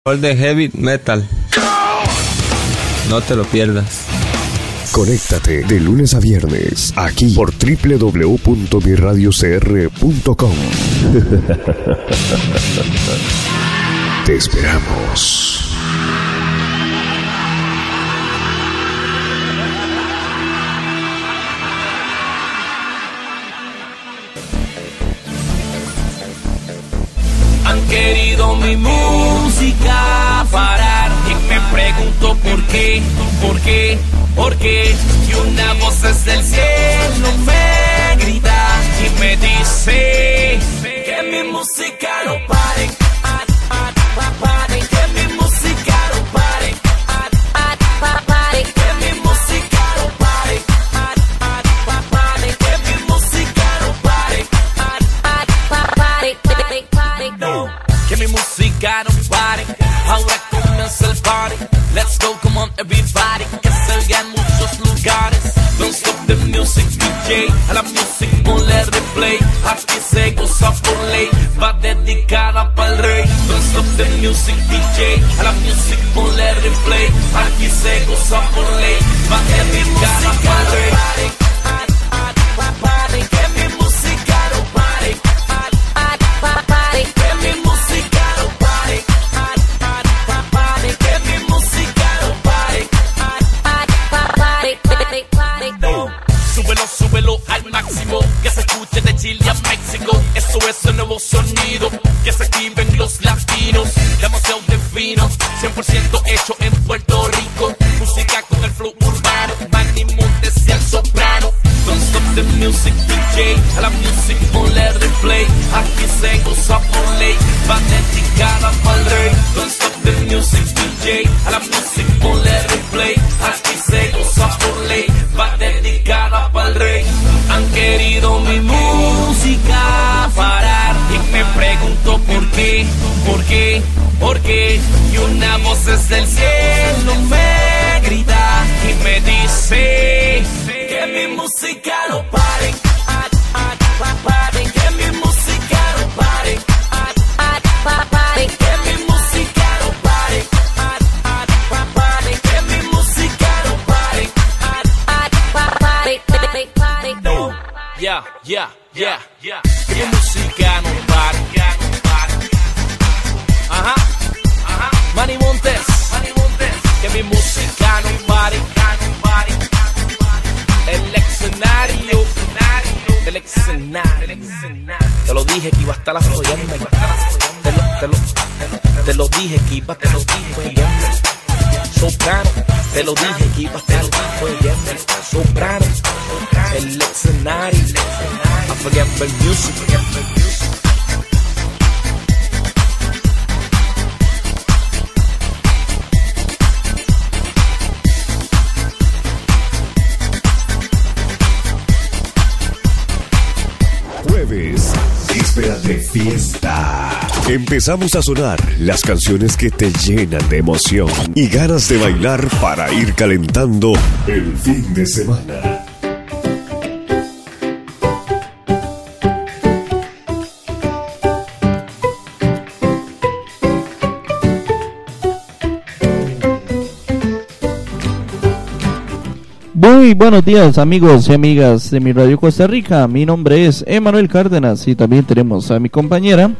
De heavy metal. No te lo pierdas. Conéctate de lunes a viernes aquí por www.miradiocr.com. Te esperamos. Han querido mi música parar y me pregunto por qué, y una voz desde el cielo me grita y me dice que mi música no pare, que mi música no pare, que mi música no pare, que mi música no pare, no, que mi música no pare, ahora comienza el party, let's go, come on everybody, que se oiga en muchos lugares, don't stop the music DJ, a la music ponle replay, aquí se goza por ley, va dedicada pa'l rey, don't stop the music DJ, a la music ponle replay, aquí se goza por ley, va dedicada pa'l rey. Que mi música no pare, que mi música no pare, que mi música no pare. Súbelo al máximo, que se escuche de Chile a México. Eso es el nuevo sonido que se escriben los latinos, demasiado divino, 100% hecho en Puerto Rico. Música con el flow urbano, Manny Montes y el soprano. Don't stop the music DJ, a la music ponle replay, aquí se goza por ley, va dedicada pa'l rey. Don't stop the music DJ, a la music ponle replay, aquí se goza por ley, va dedicada pa'l rey. Han querido mi música parar y me pregunto por qué, y una voz desde el cielo me grita y me dice que mi música no pare, que mi música no pare, que mi música no pare, que mi música no pare, no, yeah, que mi música no pare, ajá, Manny Montes, que mi música no pare, el escenario, del escenario, te lo dije que iba a estar apoyando, te lo dije que iba a estar apoyando, soprano, te lo dije que iba a estar apoyando, soprano, el escenario, I forget the music. Jueves, vísperas de fiesta. Empezamos a sonar las canciones que te llenan de emoción y ganas de bailar para ir calentando el fin de semana. Muy buenos días, amigos y amigas de mi Radio Costa Rica. Mi nombre es Emanuel Cárdenas y también tenemos a mi compañera.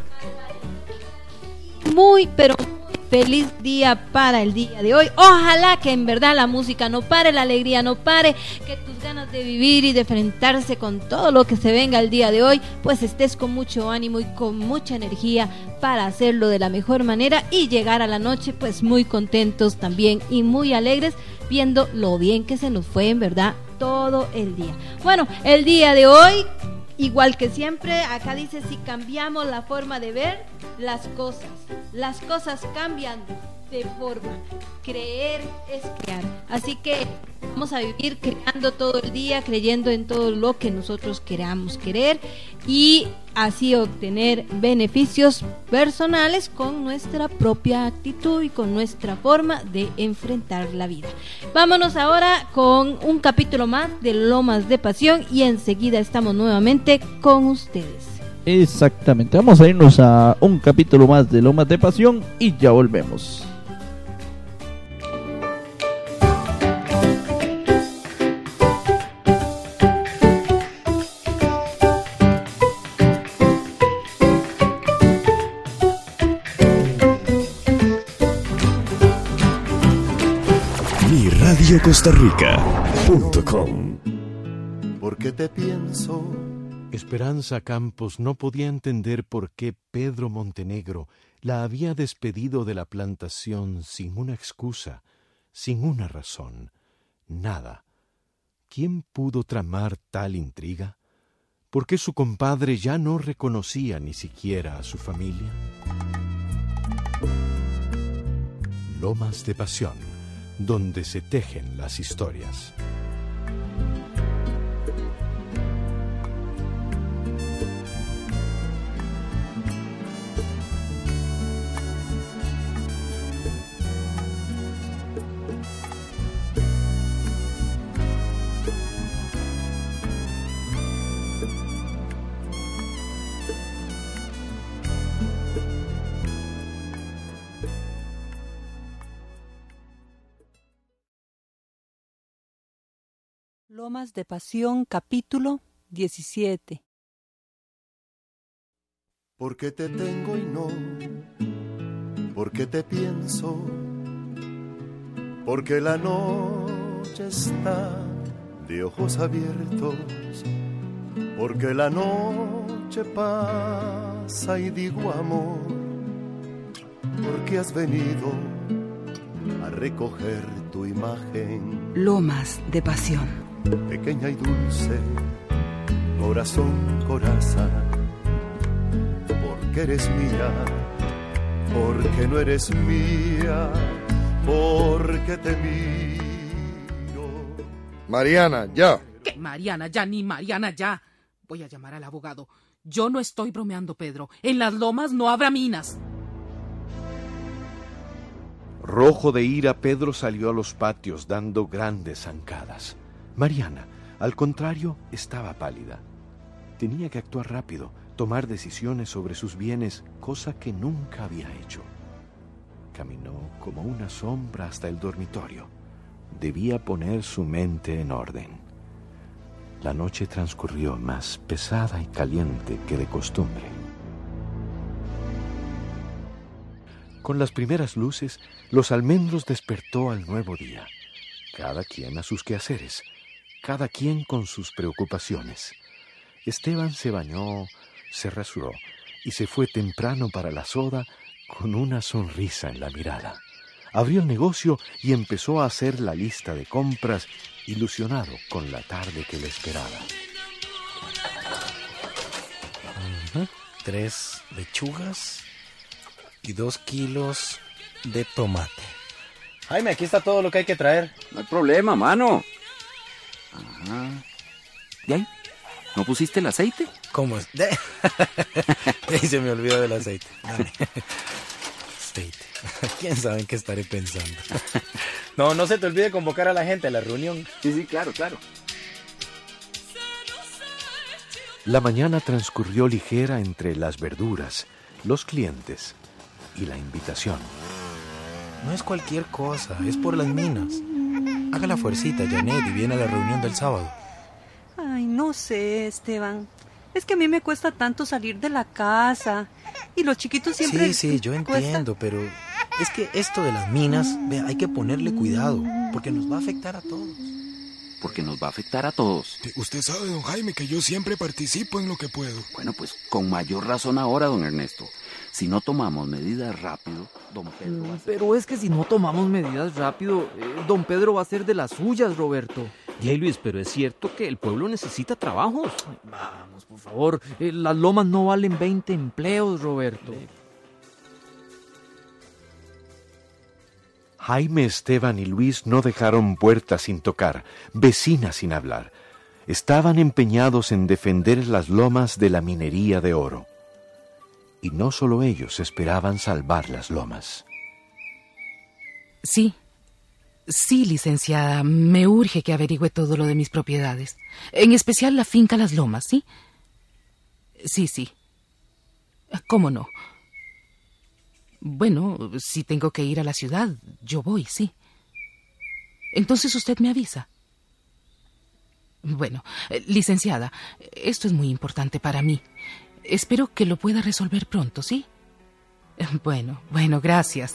Muy, pero muy feliz día para el día de hoy. Ojalá que en verdad la música no pare, la alegría no pare, que tus ganas de vivir y de enfrentarse con todo lo que se venga el día de hoy, pues estés con mucho ánimo y con mucha energía para hacerlo de la mejor manera y llegar a la noche pues muy contentos también y muy alegres, viendo lo bien que se nos fue en verdad todo el día. Bueno, el día de hoy, igual que siempre, acá dice: si cambiamos la forma de ver las cosas cambian de forma. Creer es crear. Así que vamos a vivir creando todo el día, creyendo en todo lo que nosotros queramos querer y así obtener beneficios personales con nuestra propia actitud y con nuestra forma de enfrentar la vida. Vámonos ahora con un capítulo más de Lomas de Pasión y enseguida estamos nuevamente con ustedes. Exactamente, vamos a irnos a un capítulo más de Lomas de Pasión y ya volvemos. MiRadioCostaRica.com. ¿Por qué te pienso? Esperanza Campos no podía entender por qué Pedro Montenegro la había despedido de la plantación sin una excusa, sin una razón, nada. ¿Quién pudo tramar tal intriga? ¿Por qué su compadre ya no reconocía ni siquiera a su familia? Lomas de Pasión, donde se tejen las historias. Lomas de Pasión, capítulo 17. ¿Por qué te tengo y no? ¿Por qué te pienso? Porque la noche está de ojos abiertos. Porque la noche pasa y digo amor. Porque has venido a recoger tu imagen. Lomas de Pasión. Pequeña y dulce, corazón, coraza, porque eres mía, porque no eres mía, porque te miro. Mariana, ya. ¿Qué Mariana ya ni Mariana ya? Voy a llamar al abogado. Yo no estoy bromeando, Pedro. En las lomas no habrá minas. Rojo de ira, Pedro salió a los patios dando grandes zancadas. Mariana, al contrario, estaba pálida. Tenía que actuar rápido, tomar decisiones sobre sus bienes, cosa que nunca había hecho. Caminó como una sombra hasta el dormitorio. Debía poner su mente en orden. La noche transcurrió más pesada y caliente que de costumbre. Con las primeras luces, los almendros despertó al nuevo día. Cada quien a sus quehaceres, cada quien con sus preocupaciones. Esteban se bañó, se rasuró y se fue temprano para la soda con una sonrisa en la mirada. Abrió el negocio y empezó a hacer la lista de compras, ilusionado con la tarde que le esperaba. 3 lechugas y 2 kilos de tomate. Jaime, aquí está todo lo que hay que traer. No hay problema, mano. Ajá. ¿Y ahí? ¿No pusiste el aceite? ¿Cómo es? Y se me olvidó del aceite. Aceite. ¿Quién sabe en qué estaré pensando? No se te olvide convocar a la gente a la reunión. Sí, claro. La mañana transcurrió ligera entre las verduras, los clientes y la invitación. No es cualquier cosa, es por las minas. Haga la fuercita, Janet, y viene a la reunión del sábado. Ay, no sé, Esteban. Es que a mí me cuesta tanto salir de la casa. Y los chiquitos siempre... Sí, yo entiendo, pero es que esto de las minas, vea, hay que ponerle cuidado, porque nos va a afectar a todos. Porque nos va a afectar a todos. Usted sabe, don Jaime, que yo siempre participo en lo que puedo. Bueno, pues con mayor razón ahora, don Ernesto. Si no tomamos medidas rápido, don Pedro va a ser... Pero es que si no tomamos medidas rápido, don Pedro va a ser de las suyas, Roberto. Y Luis, pero es cierto que el pueblo necesita trabajos. Vamos, por favor, las lomas no valen 20 empleos, Roberto. Jaime, Esteban y Luis no dejaron puertas sin tocar, vecinas sin hablar. Estaban empeñados en defender las lomas de la minería de oro. Y no solo ellos esperaban salvar las lomas. Sí, licenciada, me urge que averigüe todo lo de mis propiedades. En especial la finca Las Lomas, ¿sí? Sí, ¿Cómo no? Bueno, si tengo que ir a la ciudad, yo voy, sí. Entonces usted me avisa. Bueno, licenciada, esto es muy importante para mí. Espero que lo pueda resolver pronto, ¿sí? Bueno, gracias.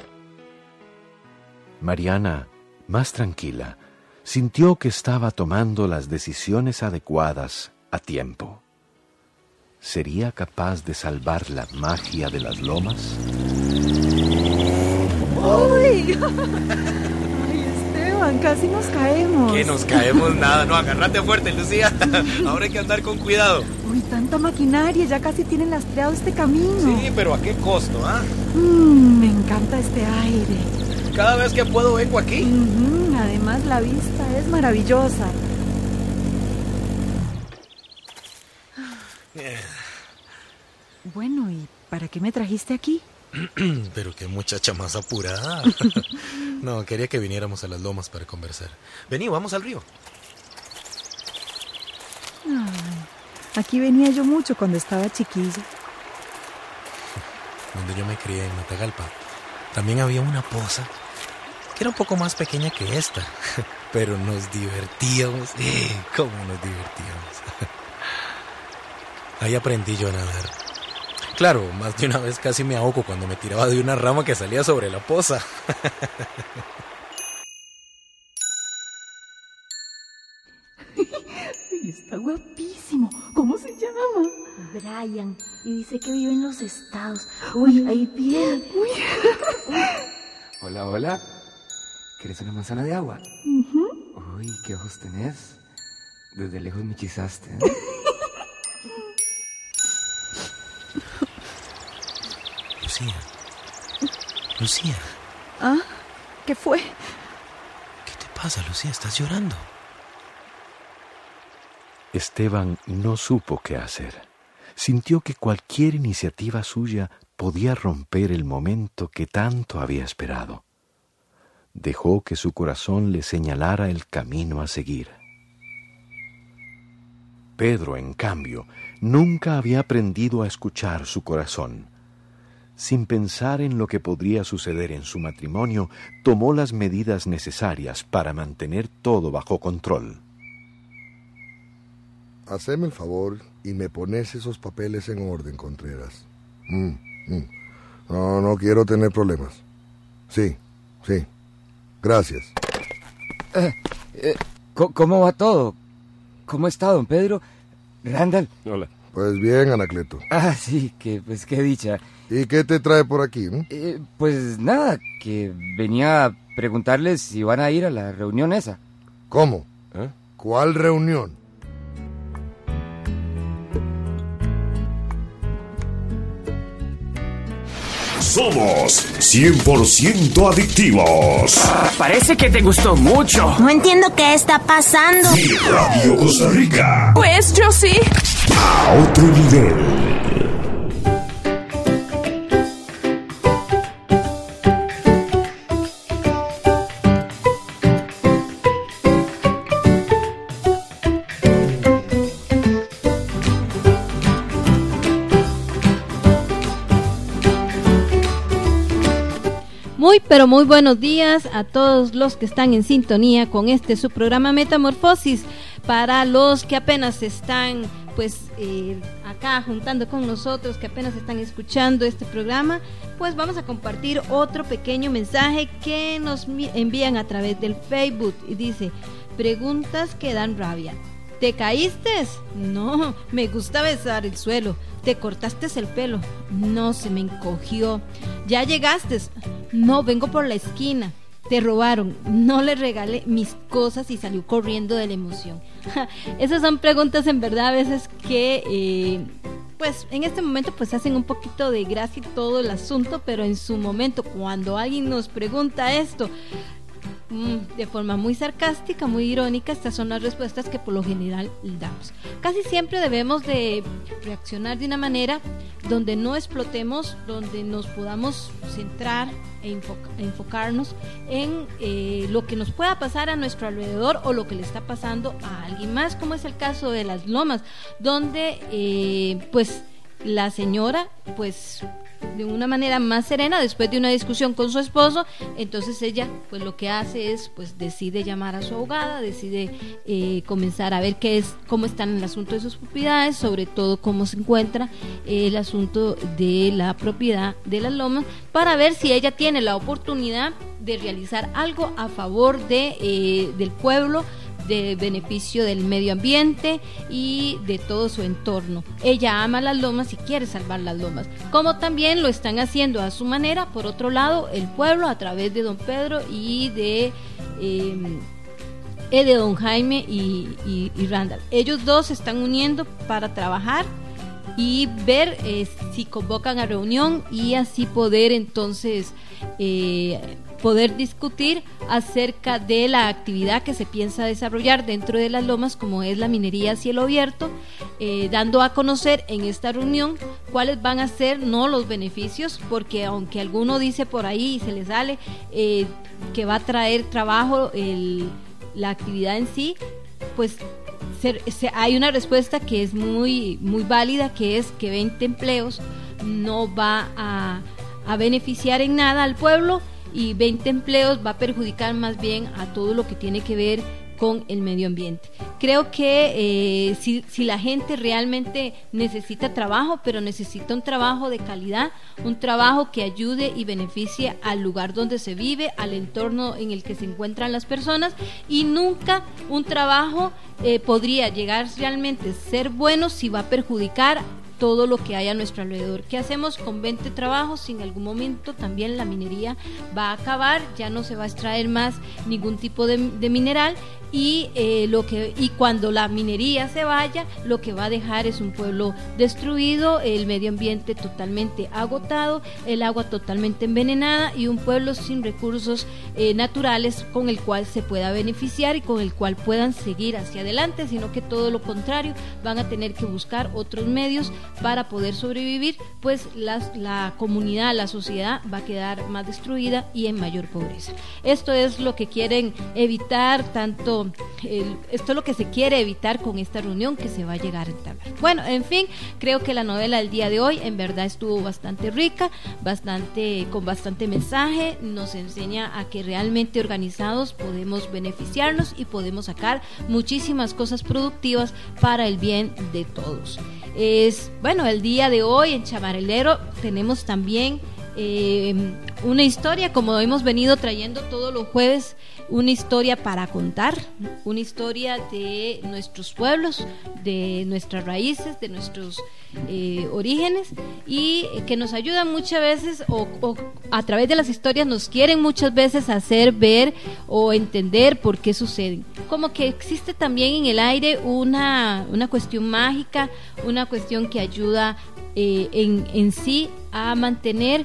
Mariana, más tranquila, sintió que estaba tomando las decisiones adecuadas a tiempo. ¿Sería capaz de salvar la magia de las lomas? ¡Uy! ¡Ay, Esteban! Casi nos caemos. Que nos caemos nada, no, agárrate fuerte, Lucía. Ahora hay que andar con cuidado. Uy, tanta maquinaria, ya casi tienen lastreado este camino. Sí, pero ¿a qué costo, ah? Me encanta este aire. Cada vez que puedo vengo aquí. Además, la vista es maravillosa. Bueno, ¿y para qué me trajiste aquí? Pero qué muchacha más apurada. No, quería que viniéramos a las lomas para conversar. Vení, vamos al río. Ay, aquí venía yo mucho cuando estaba chiquilla. Donde yo me crié, en Matagalpa, también había una poza que era un poco más pequeña que esta. Pero nos divertíamos. ¿Cómo nos divertíamos? Ahí aprendí yo a nadar. Claro, más de una vez casi me ahogo cuando me tiraba de una rama que salía sobre la poza. Está guapísimo. ¿Cómo se llama? Brian. Y dice que vive en los Estados. Uy, ahí viene. Hola, hola. ¿Quieres una manzana de agua? Uy, qué ojos tenés. Desde lejos me hechizaste, ¿eh? Lucía. ¿Ah? ¿Qué fue? ¿Qué te pasa, Lucía? ¿Estás llorando? Esteban no supo qué hacer. Sintió que cualquier iniciativa suya podía romper el momento que tanto había esperado. Dejó que su corazón le señalara el camino a seguir. Pedro, en cambio, nunca había aprendido a escuchar su corazón. Sin pensar en lo que podría suceder en su matrimonio, tomó las medidas necesarias para mantener todo bajo control. Haceme el favor y me pones esos papeles en orden, Contreras. No quiero tener problemas. Sí. Gracias. ¿Cómo va todo? ¿Cómo está, don Pedro? Randall. Hola. Pues bien, Anacleto. Ah, sí, qué dicha. ¿Y qué te trae por aquí? Pues nada, que venía a preguntarles si van a ir a la reunión esa. ¿Cómo? ¿Cuál reunión? Somos 100% adictivos. Parece que te gustó mucho. No entiendo qué está pasando. Y Radio Costa Rica. Pues yo sí. A otro nivel. Pero muy buenos días a todos los que están en sintonía con su programa Metamorfosis. Para los que apenas están acá juntando con nosotros, que apenas están escuchando este programa, pues vamos a compartir otro pequeño mensaje que nos envían a través del Facebook y dice: preguntas que dan rabia. ¿Te caíste? No, me gusta besar el suelo. ¿Te cortaste el pelo? No, se me encogió. ¿Ya llegaste? No, vengo por la esquina. ¿Te robaron? No, le regalé mis cosas y salió corriendo de la emoción. Esas son preguntas en verdad a veces que en este momento hacen un poquito de gracia todo el asunto, pero en su momento cuando alguien nos pregunta esto de forma muy sarcástica, muy irónica, estas son las respuestas que por lo general damos. Casi siempre debemos de reaccionar de una manera donde no explotemos, donde nos podamos centrar e enfocarnos en lo que nos pueda pasar a nuestro alrededor o lo que le está pasando a alguien más, como es el caso de las lomas, donde la señora, pues de una manera más serena, después de una discusión con su esposo, entonces ella pues lo que hace es pues decide llamar a su abogada, decide comenzar a ver cómo están el asunto de sus propiedades, sobre todo cómo se encuentra el asunto de la propiedad de las lomas, para ver si ella tiene la oportunidad de realizar algo a favor del pueblo, de beneficio del medio ambiente y de todo su entorno. Ella ama las lomas y quiere salvar las lomas, como también lo están haciendo a su manera, por otro lado, el pueblo a través de don Pedro y de don Jaime y Randall. Ellos dos se están uniendo para trabajar y ver si convocan a reunión y así poder entonces poder discutir acerca de la actividad que se piensa desarrollar dentro de las lomas, como es la minería a cielo abierto, dando a conocer en esta reunión cuáles van a ser no los beneficios, porque aunque alguno dice por ahí y se le sale que va a traer trabajo la actividad en sí, pues hay una respuesta que es muy, muy válida, que es que 20 empleos no va a beneficiar en nada al pueblo, y 20 empleos va a perjudicar más bien a todo lo que tiene que ver con el medio ambiente. Creo que si la gente realmente necesita trabajo, pero necesita un trabajo de calidad, un trabajo que ayude y beneficie al lugar donde se vive, al entorno en el que se encuentran las personas, y nunca un trabajo podría llegar realmente a ser bueno si va a perjudicar todo lo que hay a nuestro alrededor. ¿Qué hacemos con 20 trabajos si en algún momento también la minería va a acabar? Ya no se va a extraer más ningún tipo de mineral, y cuando la minería se vaya, lo que va a dejar es un pueblo destruido, el medio ambiente totalmente agotado, el agua totalmente envenenada y un pueblo sin recursos naturales con el cual se pueda beneficiar y con el cual puedan seguir hacia adelante, sino que todo lo contrario, van a tener que buscar otros medios para poder sobrevivir, pues la comunidad, la sociedad va a quedar más destruida y en mayor pobreza. Esto es lo que quieren evitar, esto es lo que se quiere evitar con esta reunión que se va a llegar a entablar. Bueno, en fin, creo que la novela del día de hoy en verdad estuvo bastante rica, con bastante mensaje, nos enseña a que realmente organizados podemos beneficiarnos y podemos sacar muchísimas cosas productivas para el bien de todos. Bueno, el día de hoy en Chamarelero tenemos también una historia, como hemos venido trayendo todos los jueves, una historia para contar, una historia de nuestros pueblos, de nuestras raíces, de nuestros orígenes, y que nos ayudan muchas veces o a través de las historias nos quieren muchas veces hacer ver o entender por qué suceden. Como que existe también en el aire una cuestión mágica, una cuestión que ayuda en sí a mantener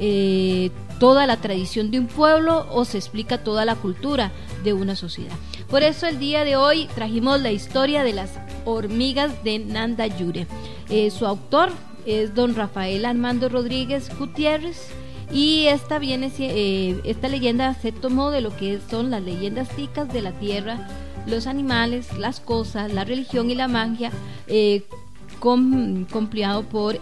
toda la tradición de un pueblo, o se explica toda la cultura de una sociedad. Por eso el día de hoy trajimos la historia de las hormigas de Nandayure. Su autor es don Rafael Armando Rodríguez Gutiérrez, y esta leyenda se tomó de lo que son las leyendas ticas de la tierra, los animales, las cosas, la religión y la magia, compilado por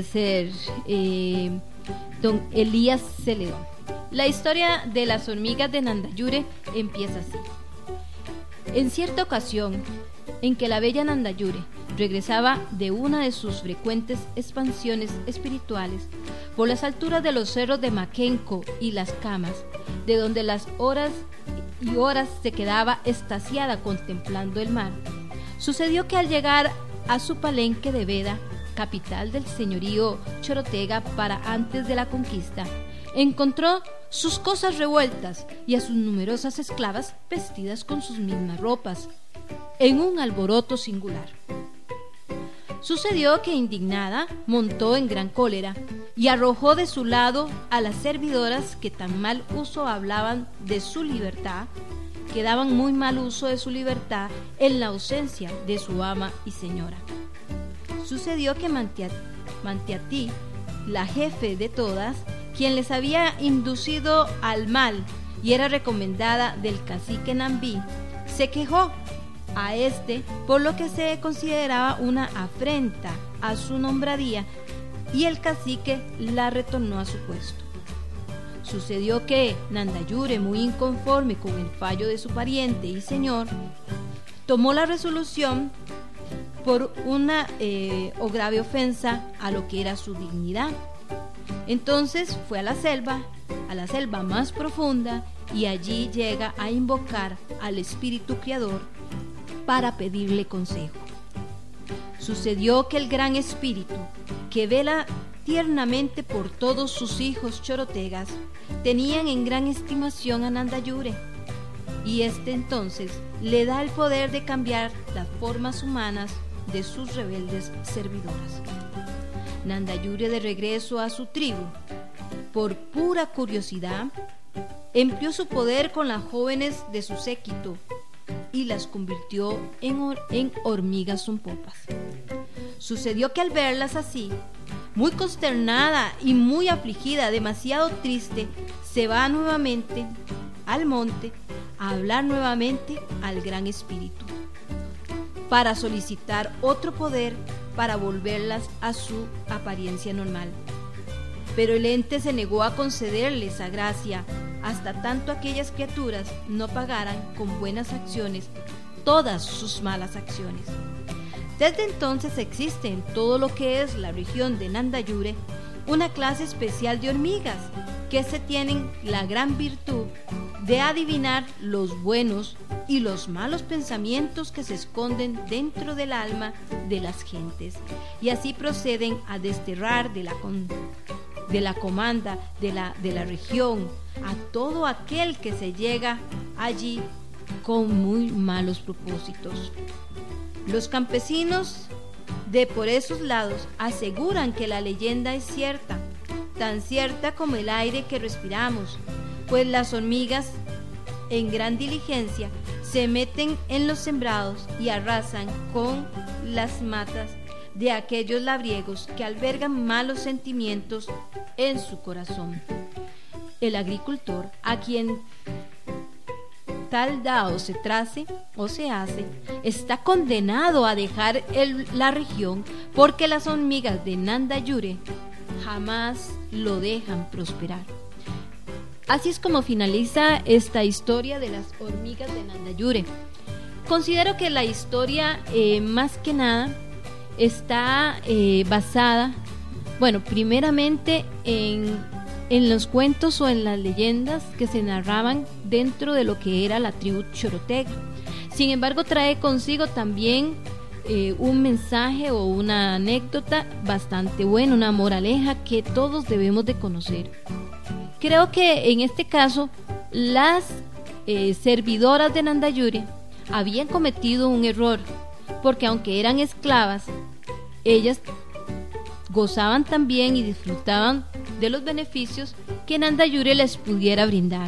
don Elías Celedón. La historia de las hormigas de Nandayure empieza así. En cierta ocasión, en que la bella Nandayure regresaba de una de sus frecuentes expansiones espirituales por las alturas de los cerros de Maquenco y Las Camas, de donde las horas y horas se quedaba extasiada contemplando el mar, sucedió que al llegar a su palenque de Veda, capital del señorío Chorotega para antes de la conquista, encontró sus cosas revueltas y a sus numerosas esclavas vestidas con sus mismas ropas, en un alboroto singular. Sucedió que, indignada, montó en gran cólera y arrojó de su lado a las servidoras que tan mal uso hablaban de su libertad, que daban muy mal uso de su libertad en la ausencia de su ama y señora. Sucedió que Mantiatí, la jefe de todas, quien les había inducido al mal y era recomendada del cacique Nambí, se quejó a este, por lo que se consideraba una afrenta a su nombradía, y el cacique la retornó a su puesto. Sucedió que Nandayure, muy inconforme con el fallo de su pariente y señor, tomó la resolución por una o grave ofensa a lo que era su dignidad. Entonces fue a la selva más profunda, y allí llega a invocar al espíritu creador para pedirle consejo. Sucedió que el gran espíritu, que vela tiernamente por todos sus hijos chorotegas, tenían en gran estimación a Nandayure, y este entonces le da el poder de cambiar las formas humanas de sus rebeldes servidoras. Nandayure, de regreso a su tribu, por pura curiosidad, empleó su poder con las jóvenes de su séquito y las convirtió en hormigas zumpopas. Sucedió que al verlas así, muy consternada y muy afligida, demasiado triste, se va nuevamente al monte a hablar nuevamente al gran espíritu para solicitar otro poder para volverlas a su apariencia normal. Pero el ente se negó a concederle esa gracia hasta tanto aquellas criaturas no pagaran con buenas acciones todas sus malas acciones. Desde entonces existe en todo lo que es la región de Nandayure una clase especial de hormigas que se tienen la gran virtud de adivinar los buenos y los malos pensamientos que se esconden dentro del alma de las gentes, y así proceden a desterrar de la comanda de la región a todo aquel que se llega allí con muy malos propósitos. Los campesinos de por esos lados aseguran que la leyenda es cierta, tan cierta como el aire que respiramos, pues las hormigas en gran diligencia se meten en los sembrados y arrasan con las matas de aquellos labriegos que albergan malos sentimientos en su corazón. El agricultor, a quien tal dado se trace o se hace, está condenado a dejar la región, porque las hormigas de Nandayure jamás lo dejan prosperar. Así es como finaliza esta historia de las hormigas de Nandayure. Considero que la historia más que nada está basada, primeramente en los cuentos o en las leyendas que se narraban dentro de lo que era la tribu chorotega. Sin embargo, trae consigo también un mensaje o una anécdota bastante buena, una moraleja que todos debemos de conocer. Creo que en este caso las servidoras de Nandayure habían cometido un error, porque aunque eran esclavas, ellas gozaban también y disfrutaban de los beneficios que Nandayure les pudiera brindar,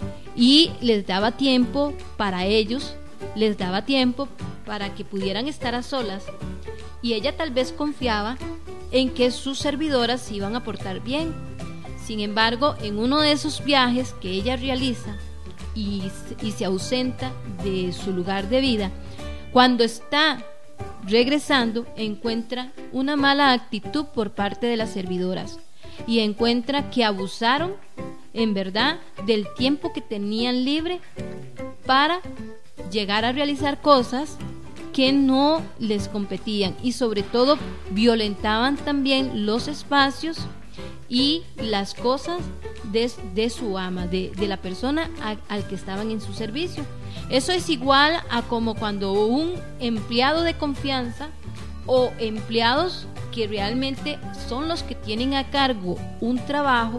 y les daba tiempo para ellos, les daba tiempo para que pudieran estar a solas, y ella tal vez confiaba en que sus servidoras se iban a portar bien. Sin embargo, en uno de esos viajes que ella realiza y se ausenta de su lugar de vida, cuando está regresando, encuentra una mala actitud por parte de las servidoras y encuentra que abusaron en verdad del tiempo que tenían libre para llegar a realizar cosas que no les competían, y sobre todo violentaban también los espacios y las cosas de su ama, de la persona al que estaban en su servicio. Eso es igual a como cuando un empleado de confianza o empleados que realmente son los que tienen a cargo un trabajo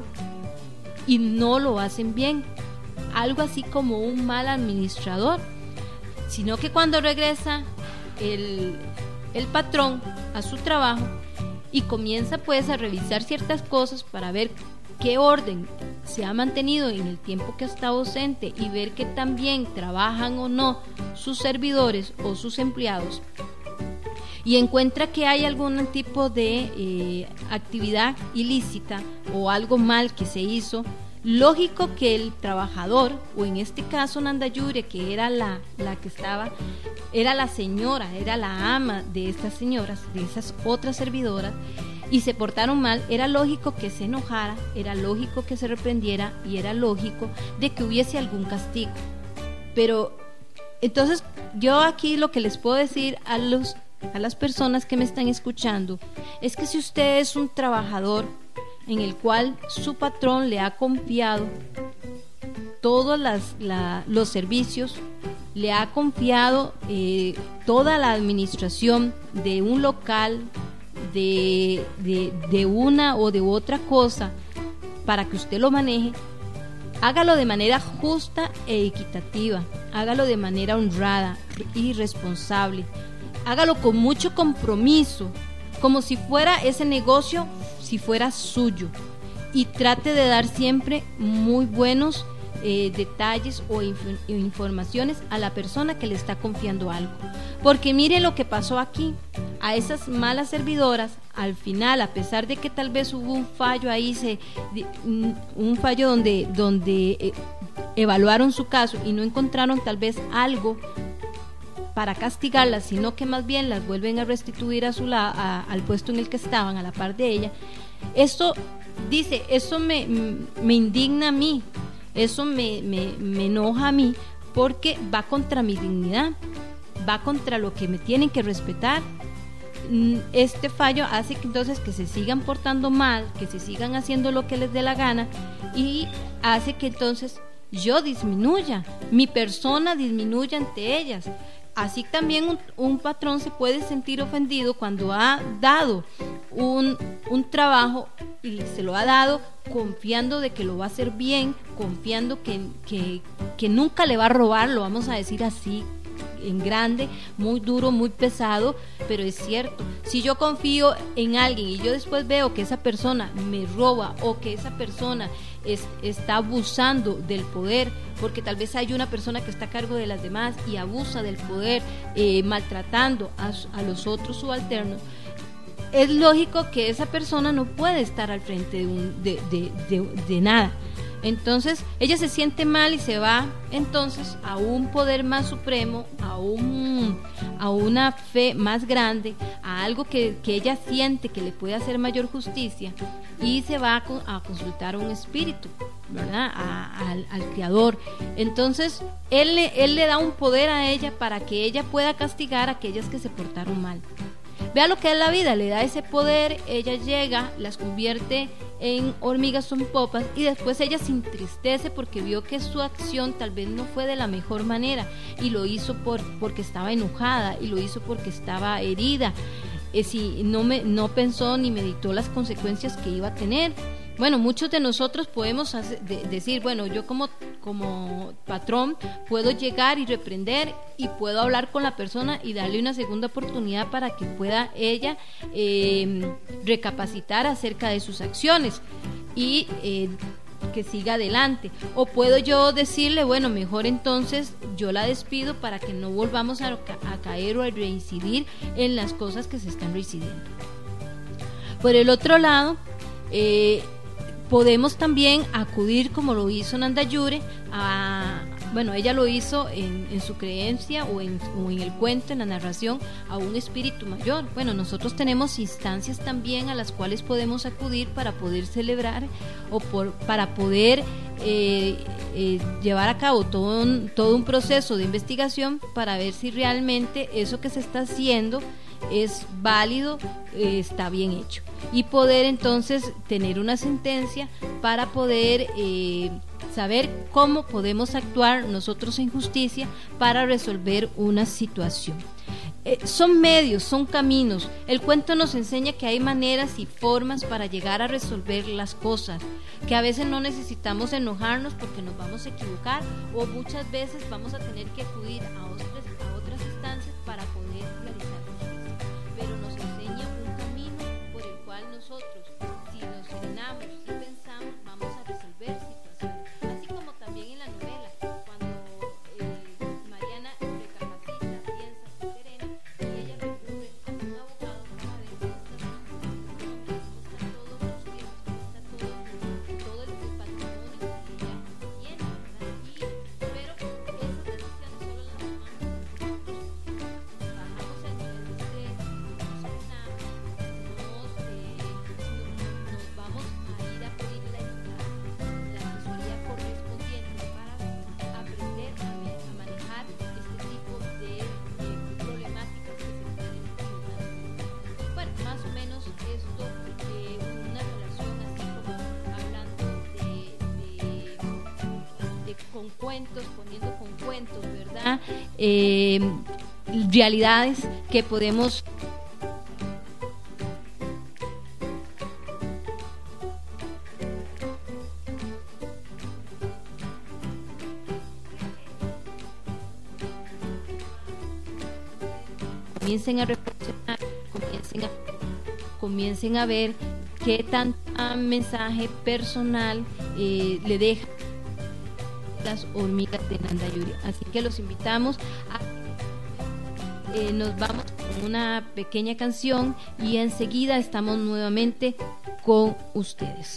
y no lo hacen bien, algo así como un mal administrador, sino que cuando regresa el patrón a su trabajo y comienza pues a revisar ciertas cosas para ver qué orden se ha mantenido en el tiempo que ha estado ausente y ver que también trabajan o no sus servidores o sus empleados, y encuentra que hay algún tipo de actividad ilícita o algo mal que se hizo, Lógico que el trabajador, o en este caso Nandayure, que era la que estaba, era la señora, era la ama de estas señoras, de esas otras servidoras, y se portaron mal, era lógico que se enojara, era lógico que se reprendiera y era lógico de que hubiese algún castigo. Pero entonces yo aquí lo que les puedo decir a las personas que me están escuchando es que si usted es un trabajador en el cual su patrón le ha confiado todos los servicios, le ha confiado toda la administración de un local, de una o de otra cosa para que usted lo maneje, hágalo de manera justa e equitativa, hágalo de manera honrada y responsable, hágalo con mucho compromiso, como si fuera ese negocio, si fuera suyo, y trate de dar siempre muy buenos detalles o informaciones a la persona que le está confiando algo, porque mire lo que pasó aquí. A esas malas servidoras, al final, a pesar de que tal vez hubo un fallo ahí, un fallo donde evaluaron su caso y no encontraron tal vez algo para castigarlas, sino que más bien las vuelven a restituir al puesto en el que estaban, a la par de ella. Esto me indigna a mí, eso me enoja a mí, porque va contra mi dignidad, va contra lo que me tienen que respetar. Este fallo hace que entonces que se sigan portando mal, que se sigan haciendo lo que les dé la gana, y hace que entonces yo disminuya, mi persona disminuya ante ellas. Así también un patrón se puede sentir ofendido cuando ha dado un trabajo y se lo ha dado confiando de que lo va a hacer bien, confiando que nunca le va a robar, lo vamos a decir así en grande, muy duro, muy pesado, pero es cierto. Si yo confío en alguien y yo después veo que esa persona me roba o que esa persona está abusando del poder, porque tal vez hay una persona que está a cargo de las demás y abusa del poder, maltratando a los otros subalternos, es lógico que esa persona no puede estar al frente de nada. Entonces ella se siente mal y se va entonces a un poder más supremo, a una fe más grande, a algo que ella siente que le puede hacer mayor justicia, y se va a consultar a un espíritu, ¿verdad? Al Creador. Entonces él le da un poder a ella para que ella pueda castigar a aquellas que se portaron mal. Vea lo que es la vida, le da ese poder, ella llega, las convierte en hormigas son popas, y después ella se entristece porque vio que su acción tal vez no fue de la mejor manera, y lo hizo porque estaba enojada, y lo hizo porque estaba herida, si no pensó ni meditó las consecuencias que iba a tener. Bueno, muchos de nosotros podemos decir, bueno, yo como patrón puedo llegar y reprender, y puedo hablar con la persona y darle una segunda oportunidad para que pueda ella recapacitar acerca de sus acciones y que siga adelante. O puedo yo decirle, bueno, mejor entonces yo la despido para que no volvamos a caer o a reincidir en las cosas que se están reincidiendo. Por el otro lado, podemos también acudir, como lo hizo Nandayure, ella lo hizo en su creencia o en el cuento, en la narración, a un espíritu mayor. Bueno, nosotros tenemos instancias también a las cuales podemos acudir para poder celebrar o para poder llevar a cabo todo un proceso de investigación para ver si realmente eso que se está haciendo es válido, está bien hecho, y poder entonces tener una sentencia para poder saber cómo podemos actuar nosotros en justicia para resolver una situación. Son medios, son caminos. El cuento nos enseña que hay maneras y formas para llegar a resolver las cosas, que a veces no necesitamos enojarnos porque nos vamos a equivocar, o muchas veces vamos a tener que acudir a otras instancias para poder realizar justicia, pero nos enseña un camino por el cual nosotros, si nos serenamos y pensamos, vamos a resolver situaciones. Así como también en la novela, cuando Mariana recapacita, piensa, se serena, y ella recurre a un abogado para ver si está todo el patrimonio cuentos, poniendo con cuentos, ¿verdad? Realidades que podemos comiencen a reflexionar, comiencen a ver qué tanto mensaje personal le deja las hormigas de Nandayuri. Así que los invitamos a nos vamos con una pequeña canción y enseguida estamos nuevamente con ustedes.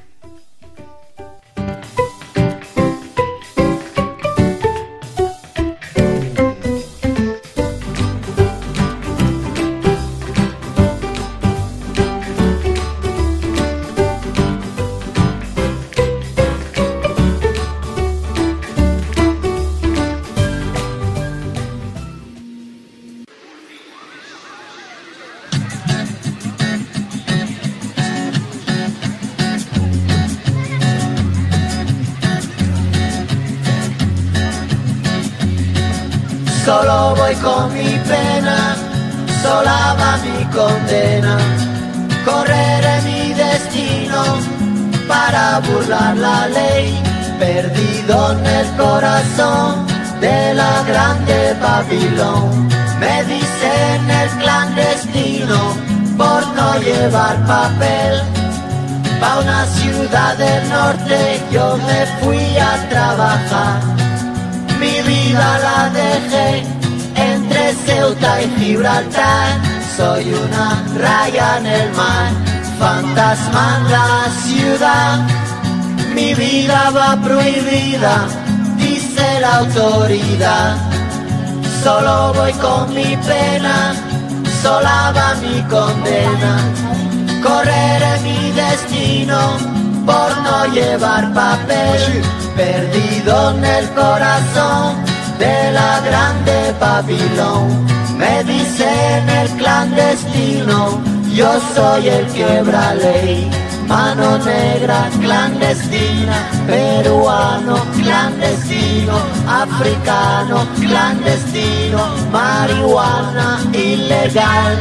Solo voy con mi pena, sola va mi condena. Correré mi destino para burlar la ley, perdido en el corazón de la grande Babilón. Me dicen el clandestino por no llevar papel. Pa' una ciudad del norte yo me fui a trabajar. Mi vida la dejé entre Ceuta y Gibraltar. Soy una raya en el mar, fantasma en la ciudad. Mi vida va prohibida, dice la autoridad. Solo voy con mi pena, sola va mi condena. Correré mi destino por no llevar papel, perdido en el corazón de la grande Babilón. Me dicen el clandestino, yo soy el quebra ley. Mano negra clandestina, peruano clandestino, africano clandestino, marihuana ilegal.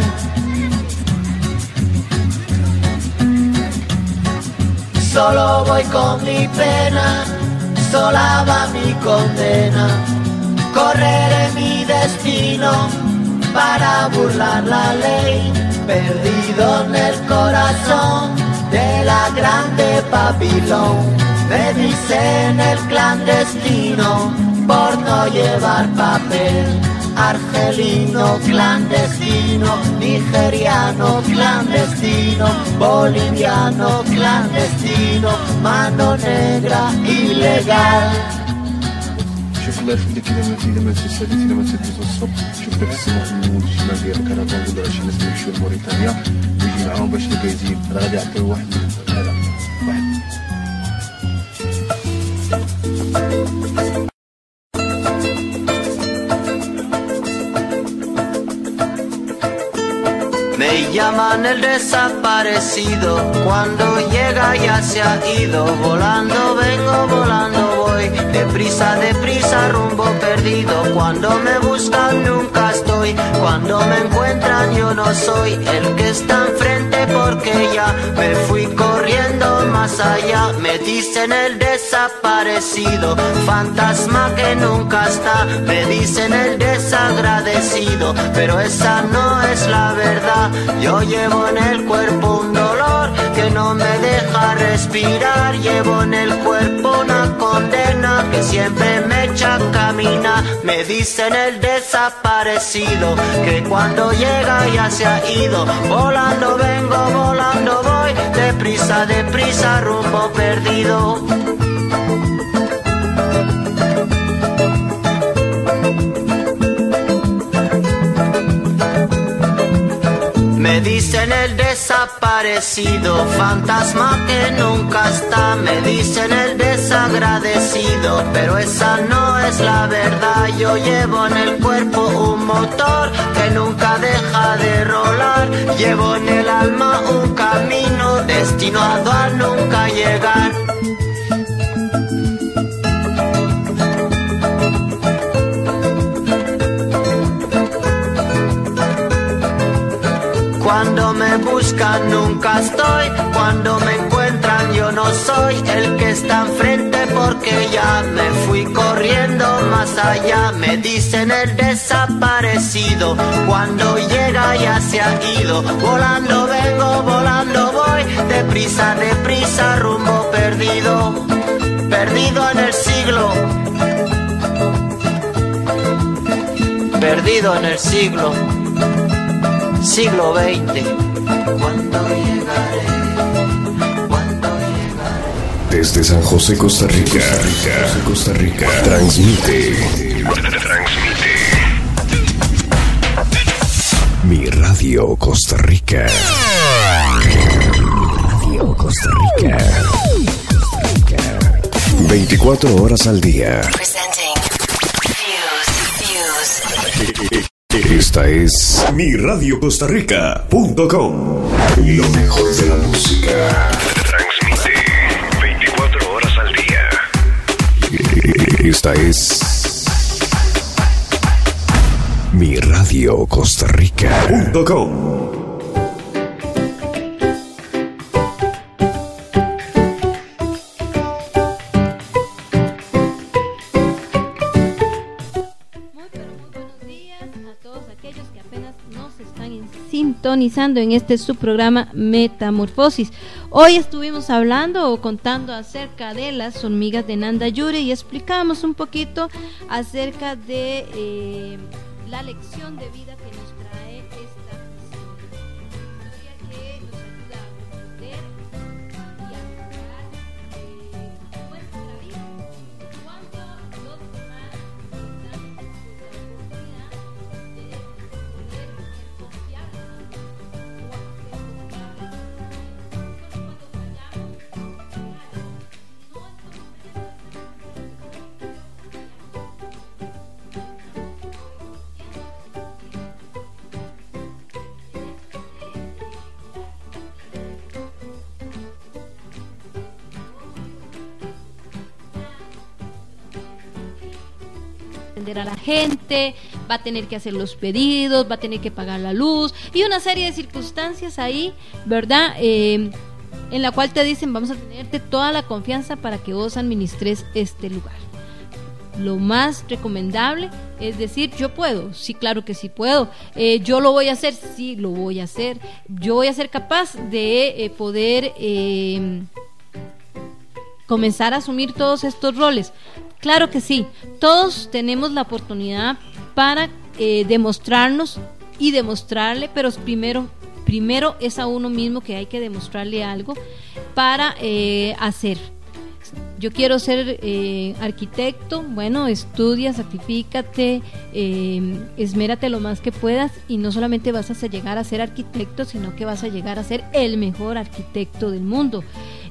Solo voy con mi pena, sola va mi condena. Correré mi destino para burlar la ley, perdido en el corazón de la grande Babilón. Me dicen el clandestino por no llevar papel. Argelino clandestino, nigeriano clandestino, boliviano clandestino, mano negra ilegal. شوف الله يخليك إذا ما تسالي إذا ما تدوز الصبح شوف داك السماح من الشمال ديال الكرفان ولا شي ناس يمشيو لموريتانيا ويجي معاهم باش الكايزين راه غادي يعطيو واحد هذا واحد. Me llaman el desaparecido, cuando llega ya se ha ido. Volando vengo, volando voy, deprisa, rumbo perdido. Cuando me buscan nunca estoy, cuando me encuentran yo no soy el que está enfrente porque ya me fui corriendo más allá. Me dicen el desaparecido, fantasma que nunca está. Me dicen el desagradecido, pero esa no es la verdad. Yo llevo en el cuerpo un dolor que no me deja respirar. Llevo en el cuerpo una condena que siempre me echa a caminar. Me dicen el desaparecido, que cuando llega ya se ha ido. Volando vengo, volando voy, deprisa, rumbo perdido. Me dicen el desaparecido, fantasma que nunca está. Me dicen el desagradecido, pero esa no es la verdad. Yo llevo en el cuerpo un motor que nunca deja de rolar. Llevo en el alma un camino destinado a nunca llegar. buscan nunca estoy. Cuando me encuentran yo no soy el que está enfrente, porque ya me fui corriendo más allá. Me dicen el desaparecido, cuando llega ya se ha ido. Volando vengo, volando voy, deprisa, deprisa, rumbo perdido, perdido en el siglo, perdido en el siglo, siglo XX. ¿Cuándo llegaré? ¿Cuándo llegaré? Desde San José, Costa Rica, transmite Mi Radio Costa Rica. Radio Costa Rica. 24 horas al día. Esta es miradiocostarrica.com. Lo mejor de la música. Transmite 24 horas al día. Esta es miradiocostarrica.com. Sintonizando en este subprograma Metamorfosis. Hoy estuvimos hablando o contando acerca de las hormigas de Nanda Yure y explicamos un poquito acerca de la lección de vida que nos trae esta historia, que nos ayuda a comprender y a mejorar nuestra vida cuando los demás nos dan la oportunidad de poder confiar. A la gente, va a tener que hacer los pedidos, va a tener que pagar la luz y una serie de circunstancias ahí, ¿verdad? En la cual te dicen, vamos a tenerte toda la confianza para que vos administres este lugar. Lo más recomendable es decir, yo puedo, sí, claro que sí puedo, yo lo voy a hacer, sí, lo voy a hacer, yo voy a ser capaz de poder comenzar a asumir todos estos roles. Claro que sí, todos tenemos la oportunidad para demostrarnos y demostrarle, pero primero es a uno mismo que hay que demostrarle algo para hacer. Yo quiero ser arquitecto, bueno, estudia, sacrifícate, esmérate lo más que puedas y no solamente vas a llegar a ser arquitecto, sino que vas a llegar a ser el mejor arquitecto del mundo.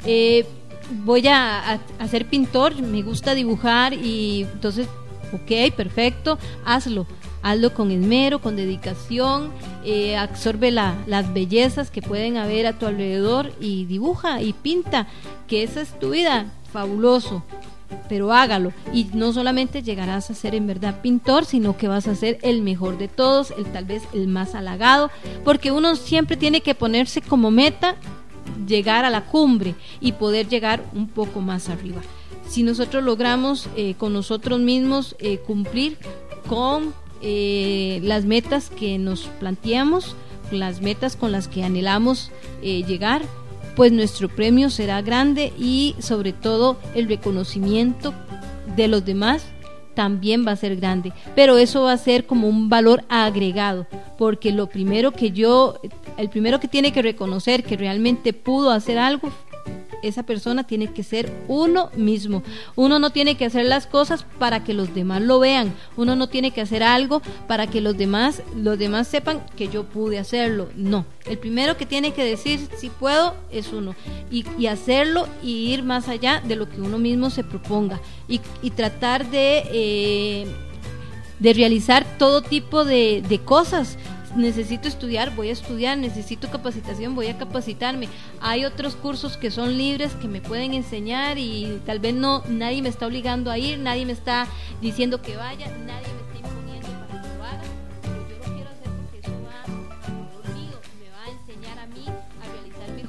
Voy a ser pintor, me gusta dibujar y entonces, ok, perfecto, hazlo con esmero, con dedicación, absorbe las bellezas que pueden haber a tu alrededor y dibuja y pinta, que esa es tu vida, fabuloso, pero hágalo y no solamente llegarás a ser en verdad pintor, sino que vas a ser el mejor de todos, tal vez el más halagado, porque uno siempre tiene que ponerse como meta llegar a la cumbre y poder llegar un poco más arriba. Si nosotros logramos con nosotros mismos cumplir con las metas que nos planteamos, las metas con las que anhelamos llegar, pues nuestro premio será grande y sobre todo el reconocimiento de los demás también va a ser grande, pero eso va a ser como un valor agregado, porque el primero que tiene que reconocer que realmente pudo hacer algo, esa persona tiene que ser uno mismo. Uno no tiene que hacer las cosas para que los demás lo vean, uno no tiene que hacer algo para que los demás sepan que yo pude hacerlo, no. El primero que tiene que decir si puedo es uno, y hacerlo y ir más allá de lo que uno mismo se proponga y tratar de realizar todo tipo de cosas. Necesito estudiar, voy a estudiar, necesito capacitación, voy a capacitarme. Hay otros cursos que son libres que me pueden enseñar y tal vez nadie me está obligando a ir, nadie me está diciendo que vaya, nadie me está imponiendo para que lo haga, pero yo lo quiero hacer porque eso va a favor mío, me va a enseñar a mí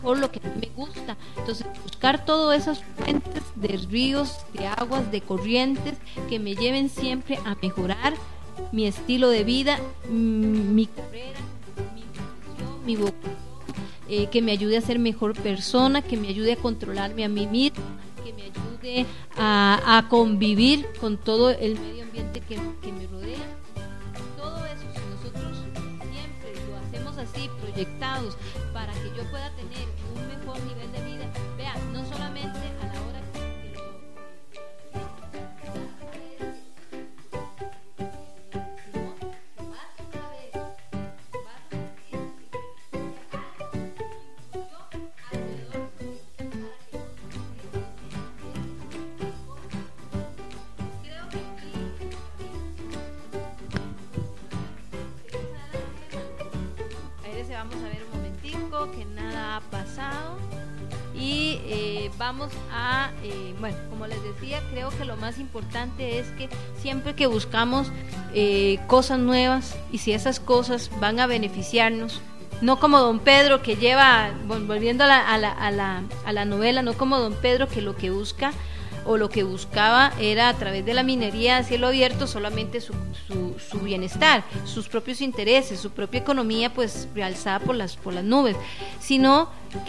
mejor lo que a mí me gusta. Entonces, buscar todas esas fuentes de ríos, de aguas, de corrientes que me lleven siempre a mejorar mi estilo de vida, mi carrera, mi profesión, mi vocación, que me ayude a ser mejor persona, que me ayude a controlarme a mí misma, que me ayude a convivir con todo el medio ambiente que me rodea. Todo eso, si nosotros siempre lo hacemos así, proyectados, para que yo pueda tener un mejor nivel de vida, vean, no solamente a la hora que vamos a ver un momentico que nada ha pasado y vamos a bueno, como les decía, creo que lo más importante es que siempre que buscamos cosas nuevas, y si esas cosas van a beneficiarnos, no como don Pedro que lleva, volviendo a la novela, no como don Pedro que lo que busca o lo que buscaba era a través de la minería a cielo abierto solamente su bienestar, sus propios intereses, su propia economía pues realzada por las nubes, sino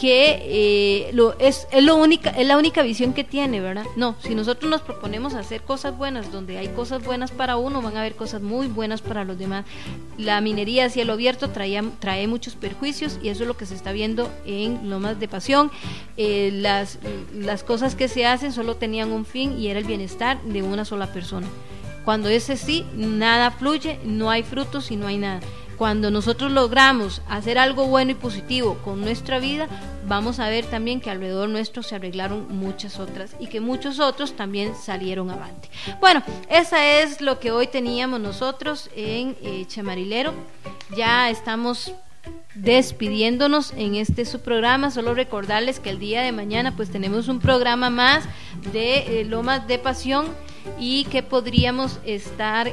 que es la única visión que tiene, ¿verdad? No, si nosotros nos proponemos hacer cosas buenas, donde hay cosas buenas para uno, van a haber cosas muy buenas para los demás. La minería a cielo abierto trae muchos perjuicios, y eso es lo que se está viendo en Lomas de Pasión. Las cosas que se hacen solo tenían un fin, y era el bienestar de una sola persona. Cuando es así, nada fluye, no hay frutos y no hay nada. Cuando nosotros logramos hacer algo bueno y positivo con nuestra vida, vamos a ver también que alrededor nuestro se arreglaron muchas otras, y que muchos otros también salieron avante. Bueno, esa es lo que hoy teníamos nosotros en Chamarilero. Ya estamos despidiéndonos en su programa. Solo recordarles que el día de mañana pues tenemos un programa más de Lomas de Pasión, y que podríamos estar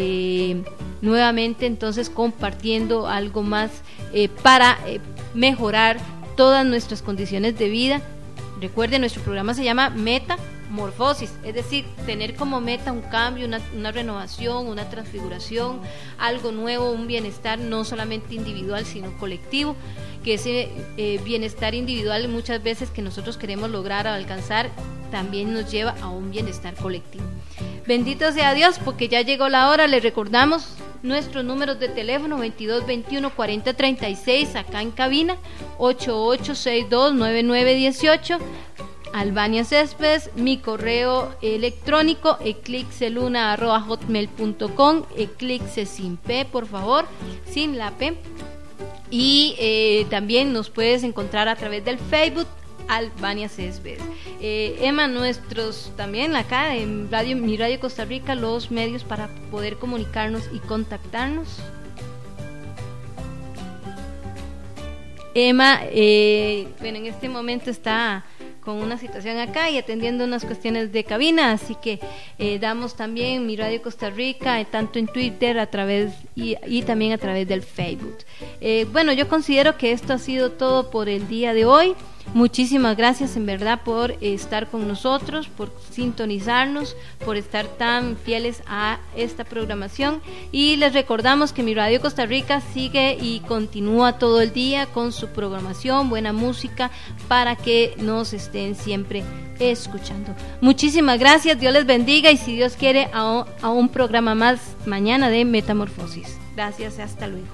nuevamente entonces compartiendo algo más para mejorar todas nuestras condiciones de vida. Recuerden, nuestro programa se llama Metamorfosis, es decir, tener como meta un cambio, una renovación, una transfiguración, algo nuevo, un bienestar no solamente individual sino colectivo, que ese bienestar individual muchas veces que nosotros queremos lograr o alcanzar también nos lleva a un bienestar colectivo. Bendito sea Dios, porque ya llegó la hora. Les recordamos nuestros números de teléfono: 2221-4036 acá en cabina, 8862-9918, Albania Céspedes, mi correo electrónico eclipseluna@hotmail.com, eclipse sin P, por favor, sin la P. Y también nos puedes encontrar a través del Facebook Albania Céspedes. Emma, nuestros también acá en Mi Radio Costa Rica, los medios para poder comunicarnos y contactarnos. Emma, bueno, en este momento está con una situación acá y atendiendo unas cuestiones de cabina, así que damos también Mi Radio Costa Rica, tanto en Twitter a través y también a través del Facebook. Bueno, yo considero que esto ha sido todo por el día de hoy. Muchísimas gracias en verdad por estar con nosotros, por sintonizarnos, por estar tan fieles a esta programación, y les recordamos que Mi Radio Costa Rica sigue y continúa todo el día con su programación, buena música, para que nos estén siempre escuchando. Muchísimas gracias, Dios les bendiga, y si Dios quiere a un programa más mañana de Metamorfosis. Gracias, hasta luego.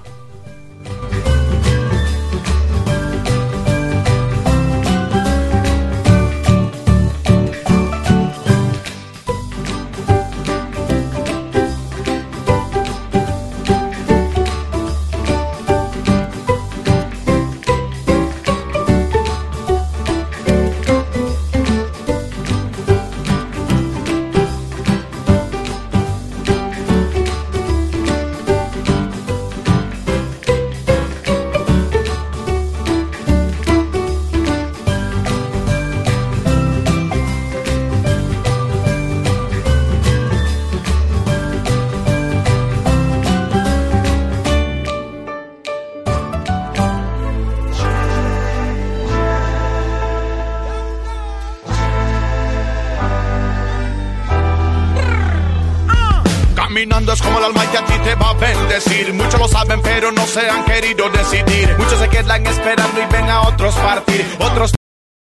caminando es como el alma que a ti te va a bendecir. Muchos lo saben pero no se han querido decidir. Muchos se quedan esperando y ven a otros partir. Otros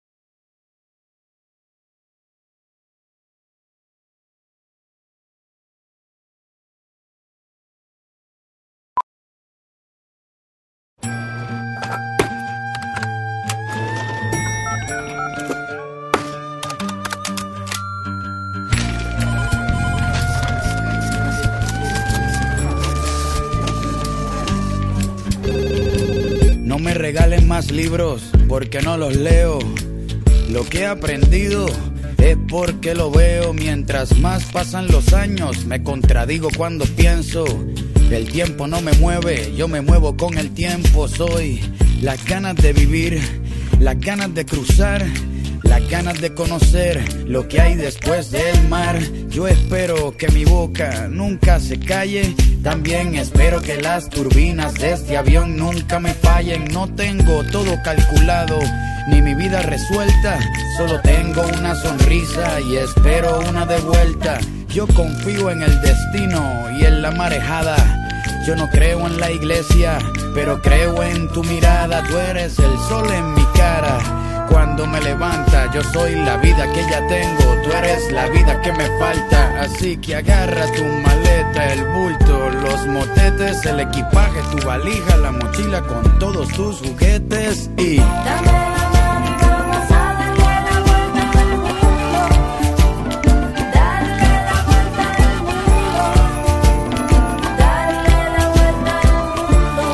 No me regalen más libros porque no los leo. Lo que he aprendido es porque lo veo. Mientras más pasan los años me contradigo cuando pienso. El tiempo no me mueve, yo me muevo con el tiempo. Soy las ganas de vivir, las ganas de cruzar, las ganas de conocer lo que hay después del mar. Yo espero que mi boca nunca se calle. También espero que las turbinas de este avión nunca me fallen. No tengo todo calculado, ni mi vida resuelta. Solo tengo una sonrisa y espero una de vuelta. Yo confío en el destino y en la marejada. Yo no creo en la iglesia, pero creo en tu mirada. Tú eres el sol en mi cara. Cuando me levanta, yo soy la vida que ya tengo. Tú eres la vida que me falta. Así que agarra tu maleta, el bulto, los motetes, el equipaje, tu valija, la mochila con todos tus juguetes y... dame la mano y vamos a darle la vuelta al mundo. Darle la vuelta al mundo. Darle la vuelta al mundo.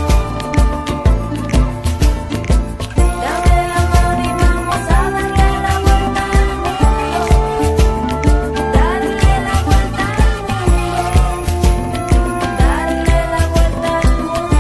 Dame la mano y vamos a darle la vuelta al mundo. Darle la vuelta al mundo. Darle la vuelta al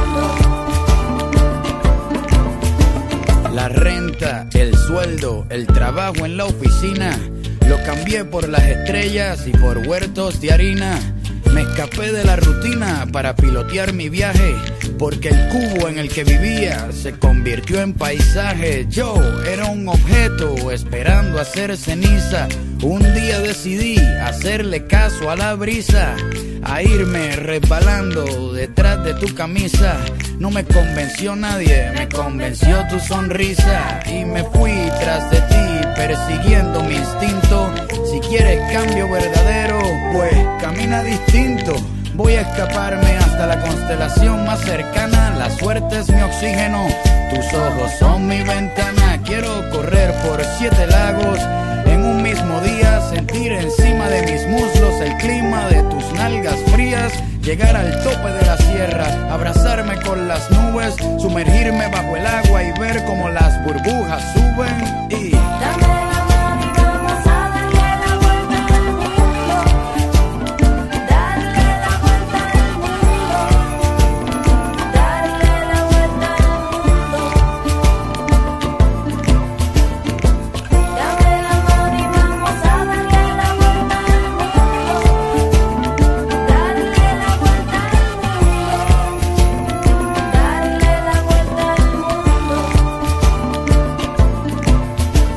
mundo. La renta, el sueldo, el trabajo en la oficina, lo cambié por las estrellas y por huertos de harina. Me escapé de la rutina para pilotear mi viaje, porque el cubo en el que vivía se convirtió en paisaje. Yo era un objeto esperando a ser ceniza. Un día decidí hacerle caso a la brisa, a irme resbalando detrás de tu camisa. No me convenció nadie, me convenció tu sonrisa. Y me fui tras de ti, persiguiendo mi instinto. Si quieres cambio verdadero, pues camina distinto. Voy a escaparme hasta la constelación más cercana. La suerte es mi oxígeno, tus ojos son mi ventana. Quiero correr por 7 lagos en un mismo día, sentir encima de mis muslos el clima de tus nalgas frías, llegar al tope de la sierra, abrazarme con las nubes, sumergirme bajo el agua y ver cómo las burbujas suben y... dame la mano y vamos a darle la vuelta al mundo. Darle la vuelta al mundo. Darle la vuelta al mundo. Dame la mano y vamos a darle la vuelta al mundo. Darle la vuelta al mundo. Darle la vuelta al mundo.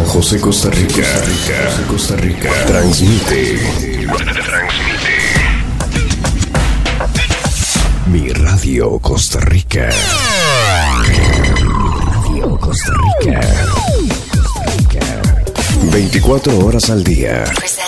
José, Costa Rica. Costa Rica. Transmite. Mi Radio Costa Rica. Radio Costa Rica. 24 horas al día.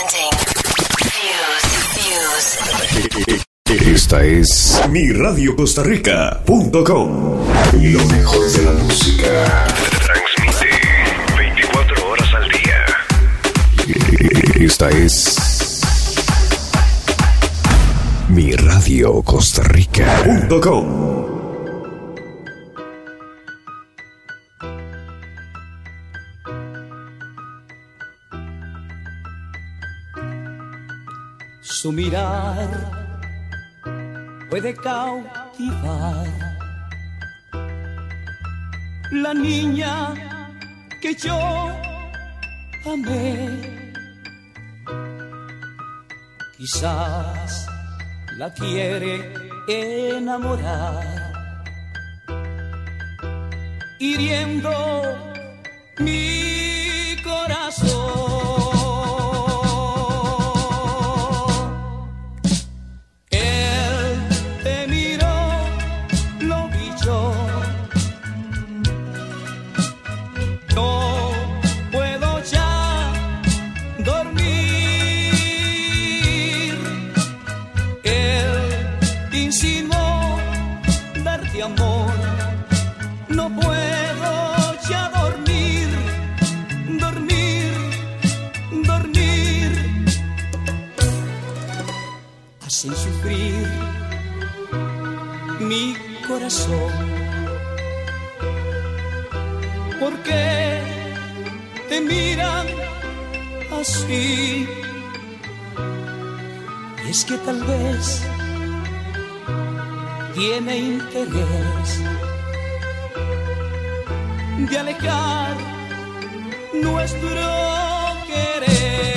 Esta es miradiocostarrica.com. Lo mejor de la música. Transmite 24 horas al día. Esta es miradiocostarrica.com. Su mirar puede cautivar la niña que yo amé. Quizás la quiere enamorar, hiriendo mi corazón. Hacen sufrir mi corazón. ¿Por qué te miran así? Y es que tal vez tiene interés de alejar nuestro querer.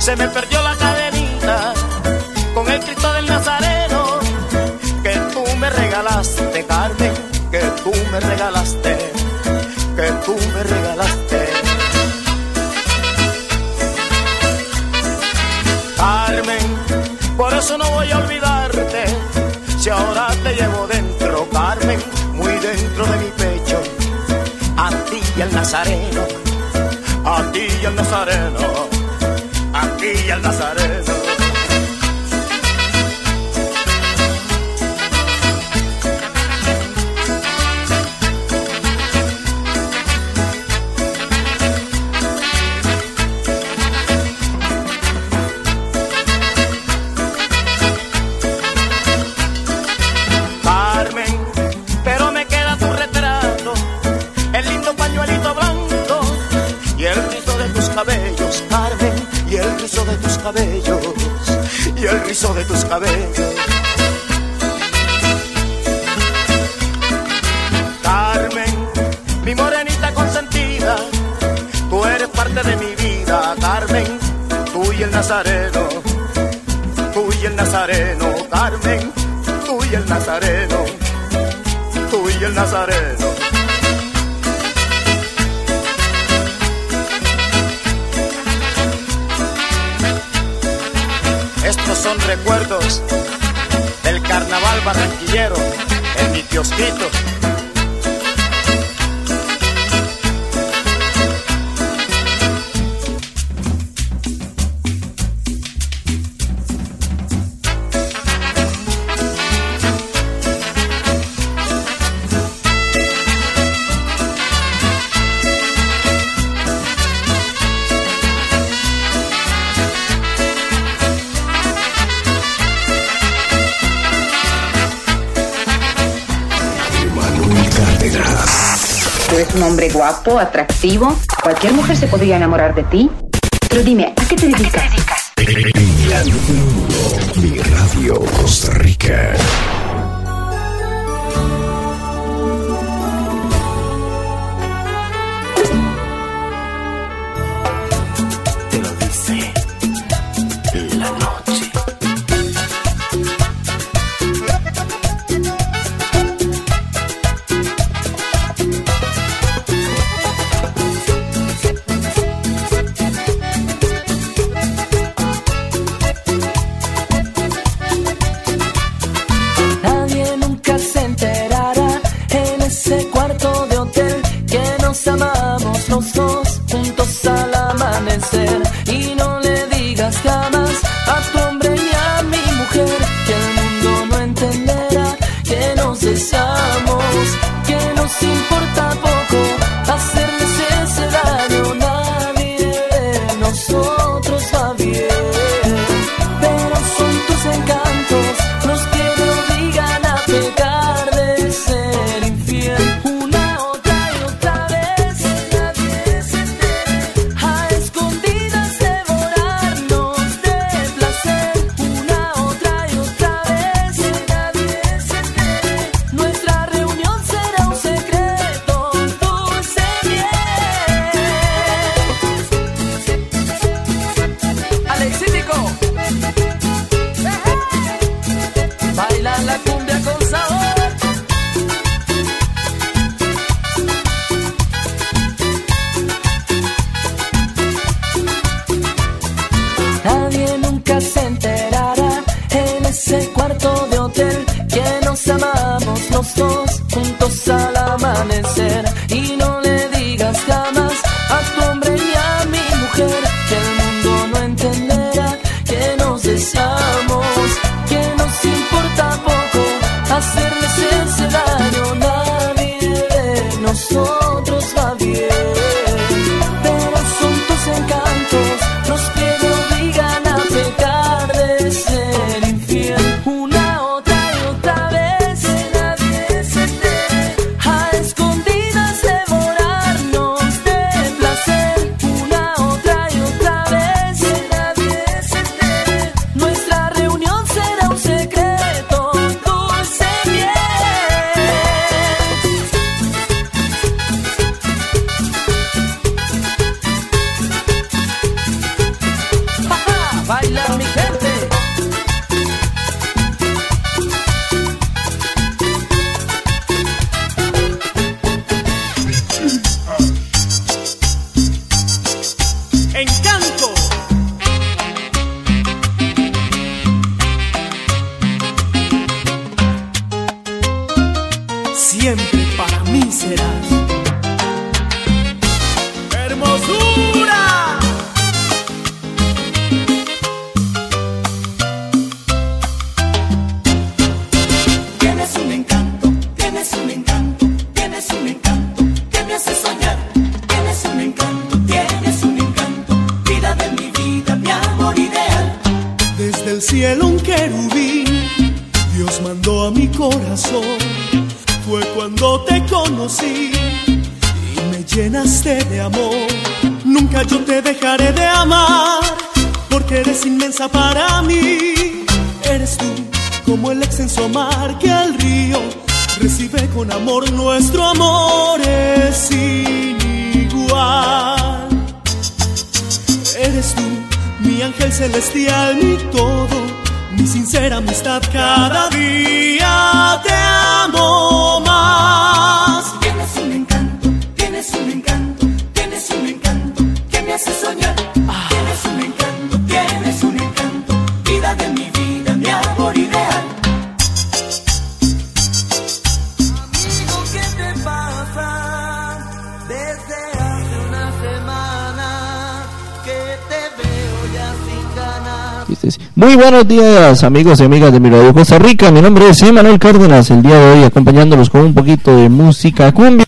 se me perdió la cadenita con el Cristo del Nazareno que tú me regalaste, Carmen, que tú me regalaste, que tú me regalaste. Carmen, por eso no voy a olvidarte, si ahora te llevo dentro, Carmen, muy dentro de mi pecho, a ti y al Nazareno, a ti y al Nazareno, a ti y al Nazareno. Cabellos, Carmen, y el rizo de tus cabellos, y el rizo de tus cabellos. Carmen, mi morenita consentida, tú eres parte de mi vida, Carmen, tú y el Nazareno, tú y el Nazareno, Carmen, tú y el Nazareno, tú y el Nazareno. Estos son recuerdos del carnaval barranquillero en mi kiosquito. Tú eres un hombre guapo, atractivo. Cualquier mujer se podría enamorar de ti. Pero dime, ¿a qué te dedicas? La número 1, mi radio Costa Rica. Te lo dice la noche. Los dos juntos al amanecer, y no le digas jamás a tu hombre ni a mi mujer que el mundo no entenderá que nos deseamos, que nos importa poco hacerles ese daño. Nadie de nosotros va bien, pero son tus encantos los que me obligan a pecar de ser infiel. Una, otra y otra vez. cielo un querubín Dios mandó a mi corazón. Fue cuando te conocí y me llenaste de amor. Nunca yo te dejaré de amar, porque eres inmensa para mí. Eres tú como el extenso mar que al río recibe con amor. Nuestro amor es sin igual. Eres tú, mi ángel celestial, mi todo, mi sincera amistad. Cada día te amo más. Tienes un encanto, tienes un encanto, tienes un encanto que me hace soñar. Tienes un encanto, vida de mi vida, mi amor ideal. Amigo, ¿qué te pasa? Desde hace una semana que te veo ya sin ganas. Muy buenos días, amigos y amigas de mi Radio Costa Rica. Mi nombre es Emanuel Cárdenas, el día de hoy acompañándolos con un poquito de música cumbia.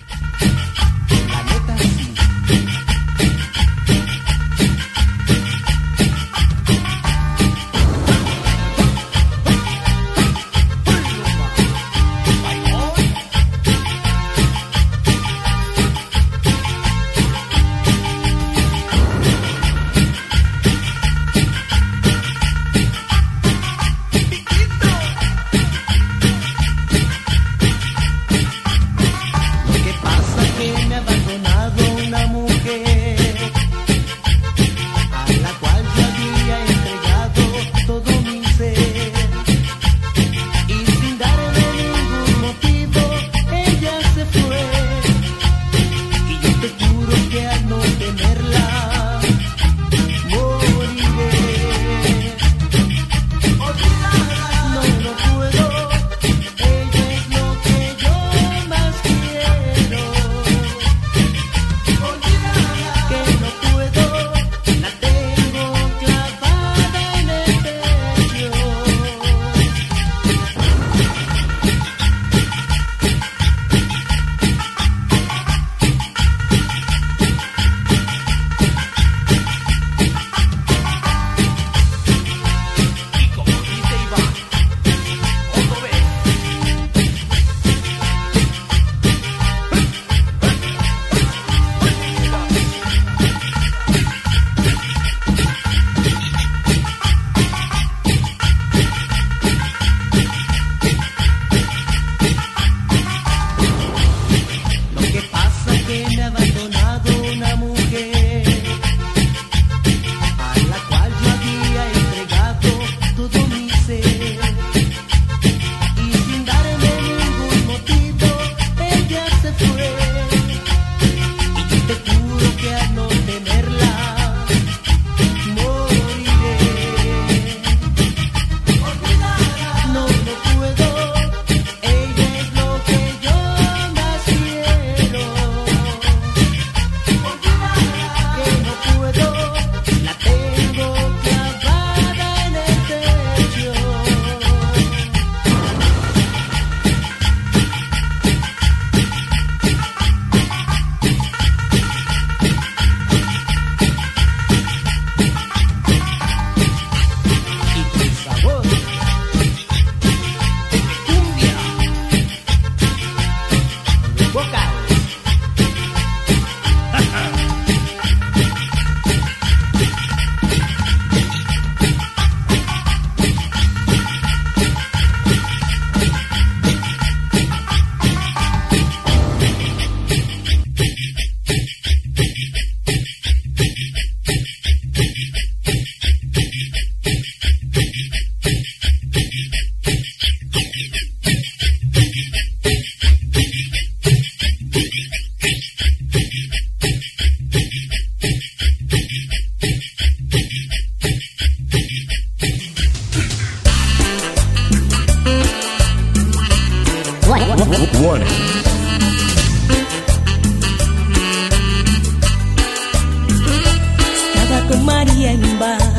Estaba con María en un bar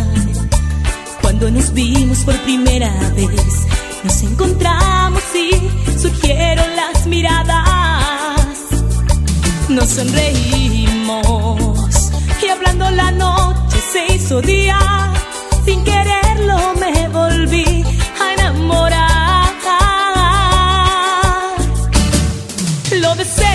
cuando nos vimos por primera vez. Nos encontramos y surgieron las miradas. Nos sonreímos y hablando la noche se hizo día. sin quererlo me volví a enamorar. Lo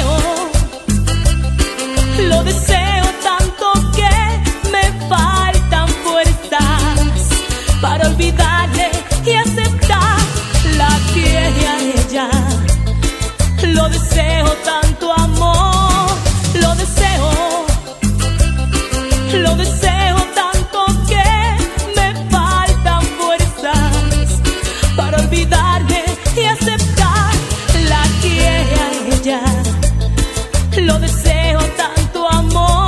deseo tanto que me faltan fuerzas para olvidarle y aceptar la quiere a ella. Lo deseo tanto amor, lo deseo tanto que me faltan fuerzas para olvidarme y aceptar la quiere a ella. Lo deseo tanto amor.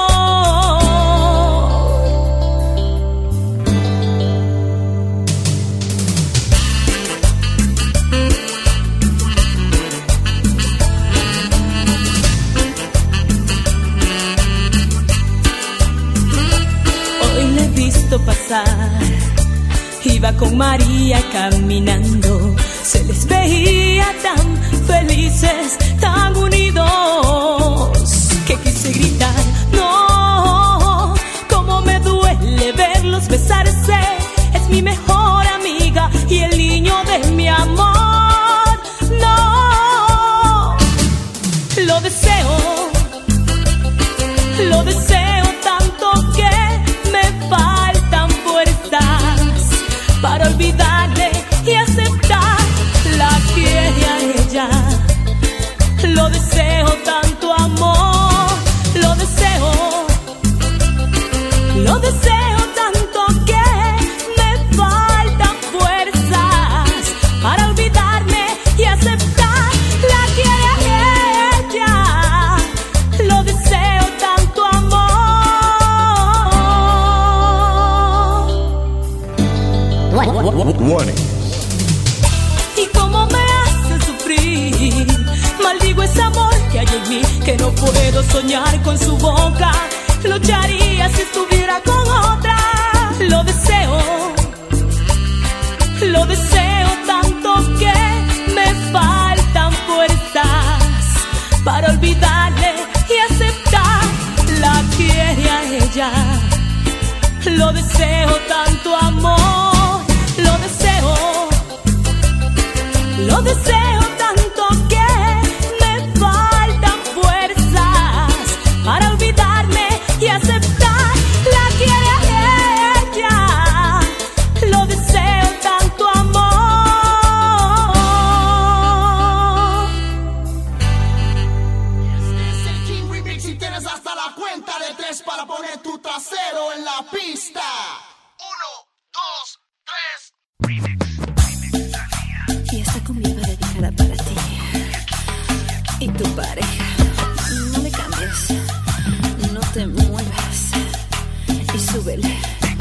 Hoy le he visto pasar, iba con María caminando, se les veía tan felices, tan unidos, que quise gritar, no, cómo me duele verlos besarse, es mi mejor amiga y el niño de mi amor, no, lo deseo tanto que me faltan fuerzas para olvidarle y aceptar la quiere a ella. Lo deseo tanto amor, lo deseo tanto que me faltan fuerzas para olvidarme y aceptar la quiere a ella. Lo deseo tanto amor. Warning. Y cómo me hace sufrir, maldigo ese amor que hay en mí, que no puedo soñar con su boca, lucharía si estuviera con otra. Lo deseo tanto que me faltan fuerzas para olvidarle y aceptar la quiere a ella. Lo deseo tanto amor, lo deseo tanto que me faltan fuerzas para olvidarme y aceptar la quiere a ella. Lo deseo tanto amor. Este es el King Remix y tienes hasta la cuenta de 3 para poner tu trasero en la pista. 1, 2, 3. Y esta cumbia va dedicada para ti y tu pareja. No le cambies, no te muevas y súbele.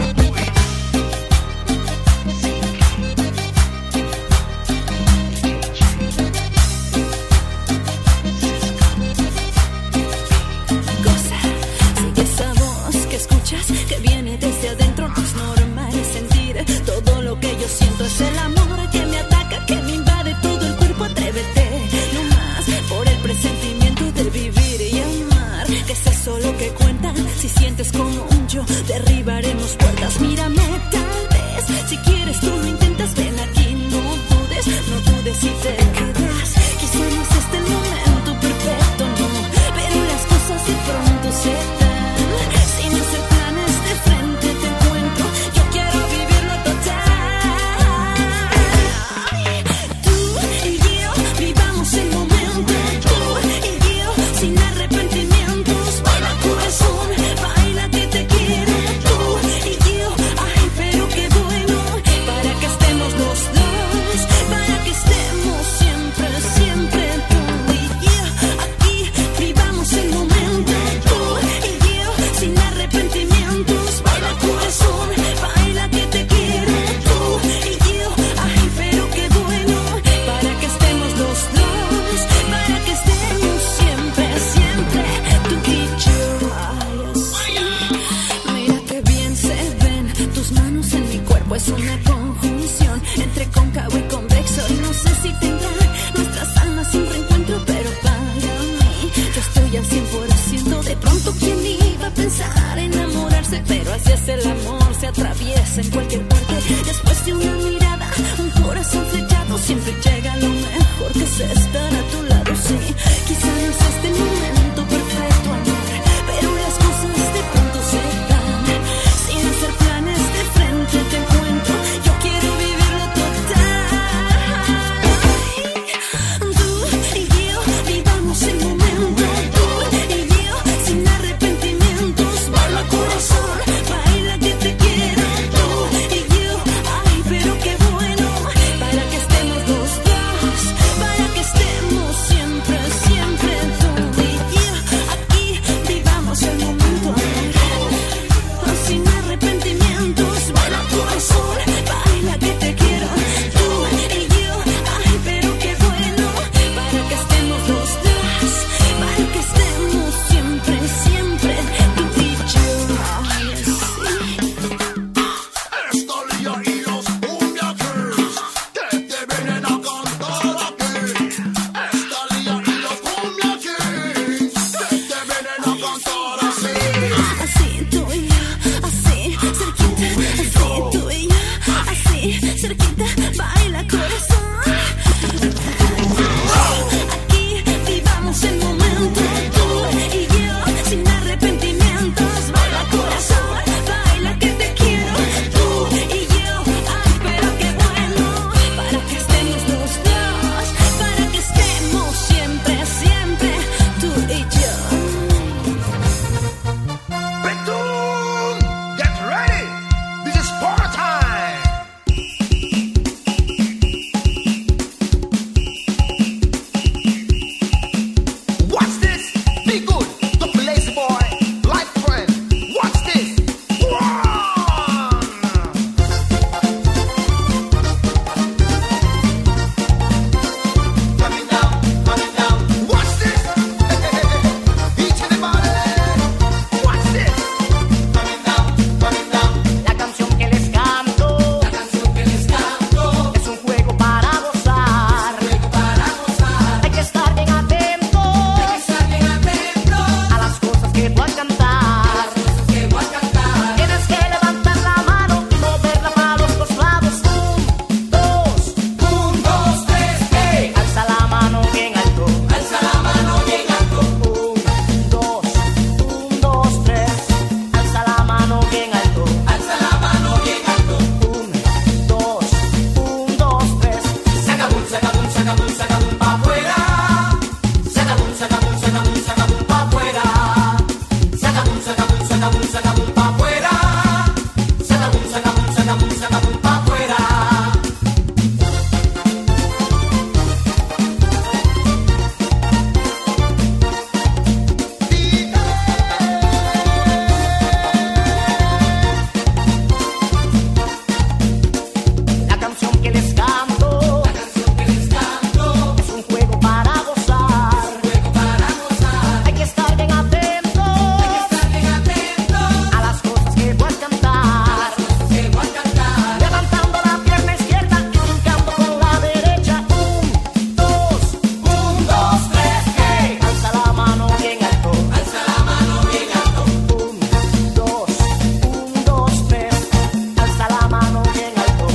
Goza, sigue esa voz que escuchas que viene desde adentro. No es normal sentir todo lo que yo siento. Es el amor que me ataca, que me invade todo el cuerpo. Atrévete, no más por el presentimiento de vivir y amar, que es eso lo que cuenta. Si sientes como yo, derribaremos puertas. Mírame tal vez, si quieres tú lo intentas. Ven aquí, no dudes y te quedas. Quizá no es este el momento perfecto, no, pero las cosas de pronto se dan. Sin hacer planes de frente te encuentro, yo quiero vivirlo total. Tú y yo vivamos el momento. Tú y yo sin arrepentimientos. Baila corazón, baila que te quiero. Tú y yo, ay pero qué bueno, para que estemos los dos, para que estemos siempre, siempre. Tú y yo aquí vivamos el momento. Tú y yo sin arrepentimientos. Baila corazón, baila que te quiero. Tú y yo, ay pero qué bueno, para que estemos los dos, para que estemos siempre, siempre. Tú y yo, ay así. Mira que bien se ven tus manos en mi cuerpo. Es una conjunción entre cóncavo y convexo. Y no sé si tendrán nuestras almas sin reencuentro, pero para mí yo estoy al 100%. De pronto quién iba a pensar enamorarse, pero así es el amor. se atraviesa en cualquier parte. Después de una mirada, un corazón flechado, siempre llega lo mejor que es estar a tu lado. Sí, quizá no es este el momento perfecto, amor, pero las cosas de pronto se dan. Sin hacer planes de frente te encuentro, yo quiero vivirlo total. Tú y yo vivamos el momento, tú y yo sin arrepentimientos. Baila corazón, baila que te quiero, tú y yo. Ay, pero qué bueno, para que estemos los dos, para que estemos siempre, siempre tú y yo. Aquí vivamos el momento, amor, sin arrepentimientos. Baila corazón, baila que te quiero, tú y yo. Ay, pero qué bueno, para que estemos los dos, para que estemos siempre, siempre tú y yo. Ay, así. Esta Lía y los Cumbia Kings que te vienen a cantar aquí. Esta Lía y los Cumbia Kings que te vienen a cantar así. Así tú y yo, así cerquita, así tú y yo, así cerquita, baila corazón. Aquí vivamos el momento, tú y yo, sin arrepentimientos. Baila corazón, baila que te quiero, tú y yo. Ay, pero qué bueno, para que estemos los dos, para que estemos siempre, siempre tú y yo. Bethune, get ready. This is party time. Watch this. Be good. Don't be lazy, boy. Like friend. Watch this. One. Coming down, coming down. Watch this. Each and everybody. Watch this. Coming down, coming down. La canción que les canto, es un juego para gozar. Hay que estar bien atento, a las cosas que tú vas a cantar. Tienes que levantar la mano y moverla para los dos lados. Un, dos, tres, hey. Alza la mano bien alto. Un, dos, tres. Alza la mano bien alto. Un, dos, tres. Sacabum, sacabum, sacabum, sacabum pa' afuera. Sacabum, sacabum, sacabum, sacabum pa' afuera. Sacabum, sacabum, sacabum, sacabum pa' afuera. Sacabum, sacabum, sacabum, sacabum pa' afuera. La canción que les canto, es un juego para gozar. Hay que estar bien atento, a las cosas que vas a cantar. Levantando la pierna izquierda y brincando con la derecha. Un, dos, tres, hey. Alza la mano bien alto. Un, dos, tres. Alza la mano bien alto.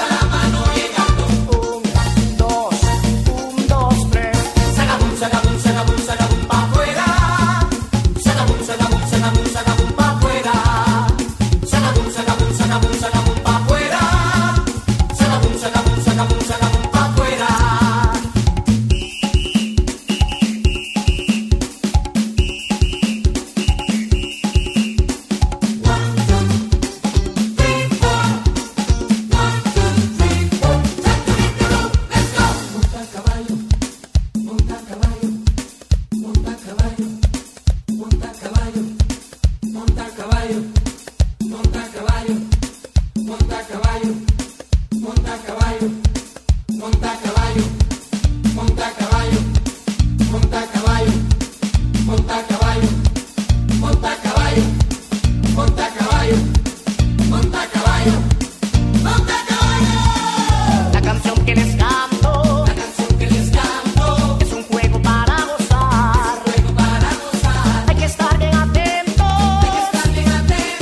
Un, dos, tres. Sacabum, sacabum, sacabum, sacabum pa' afuera. Sacabum, sacabum, sacabum, sacabum pa' afuera. Sacabum, sacabum, sacabum, sacabum pa' afuera. Sacabum, sacabum, sacabum, sacabum pa' afuera. La canción que les canto, es un juego para gozar. Hay que estar bien atento,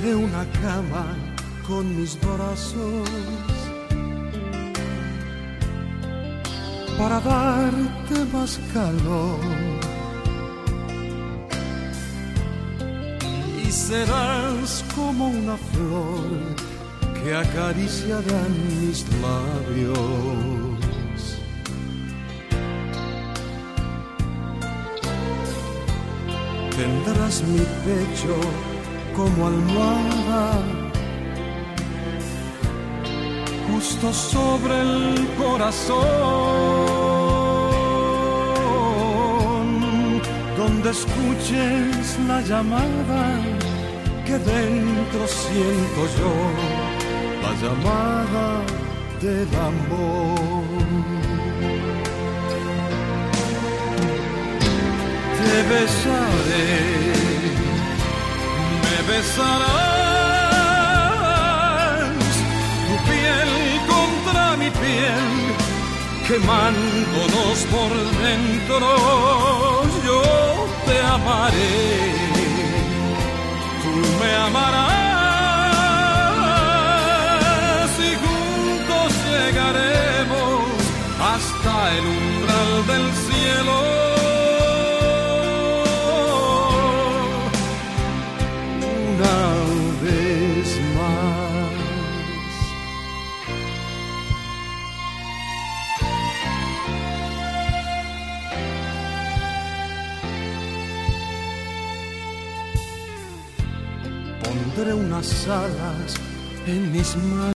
haré una cama con mis brazos para darte más calor. Y serás como una flor que acariciarán mis labios. Tendrás mi pecho como almohada, justo sobre el corazón, donde escuches la llamada que dentro siento yo, la llamada del amor. Te besaré, me besarás, tu piel contra mi piel, quemándonos por dentro. Yo te amaré, tú me amarás y juntos llegaremos hasta el umbral del cielo. Pondré unas alas en mis manos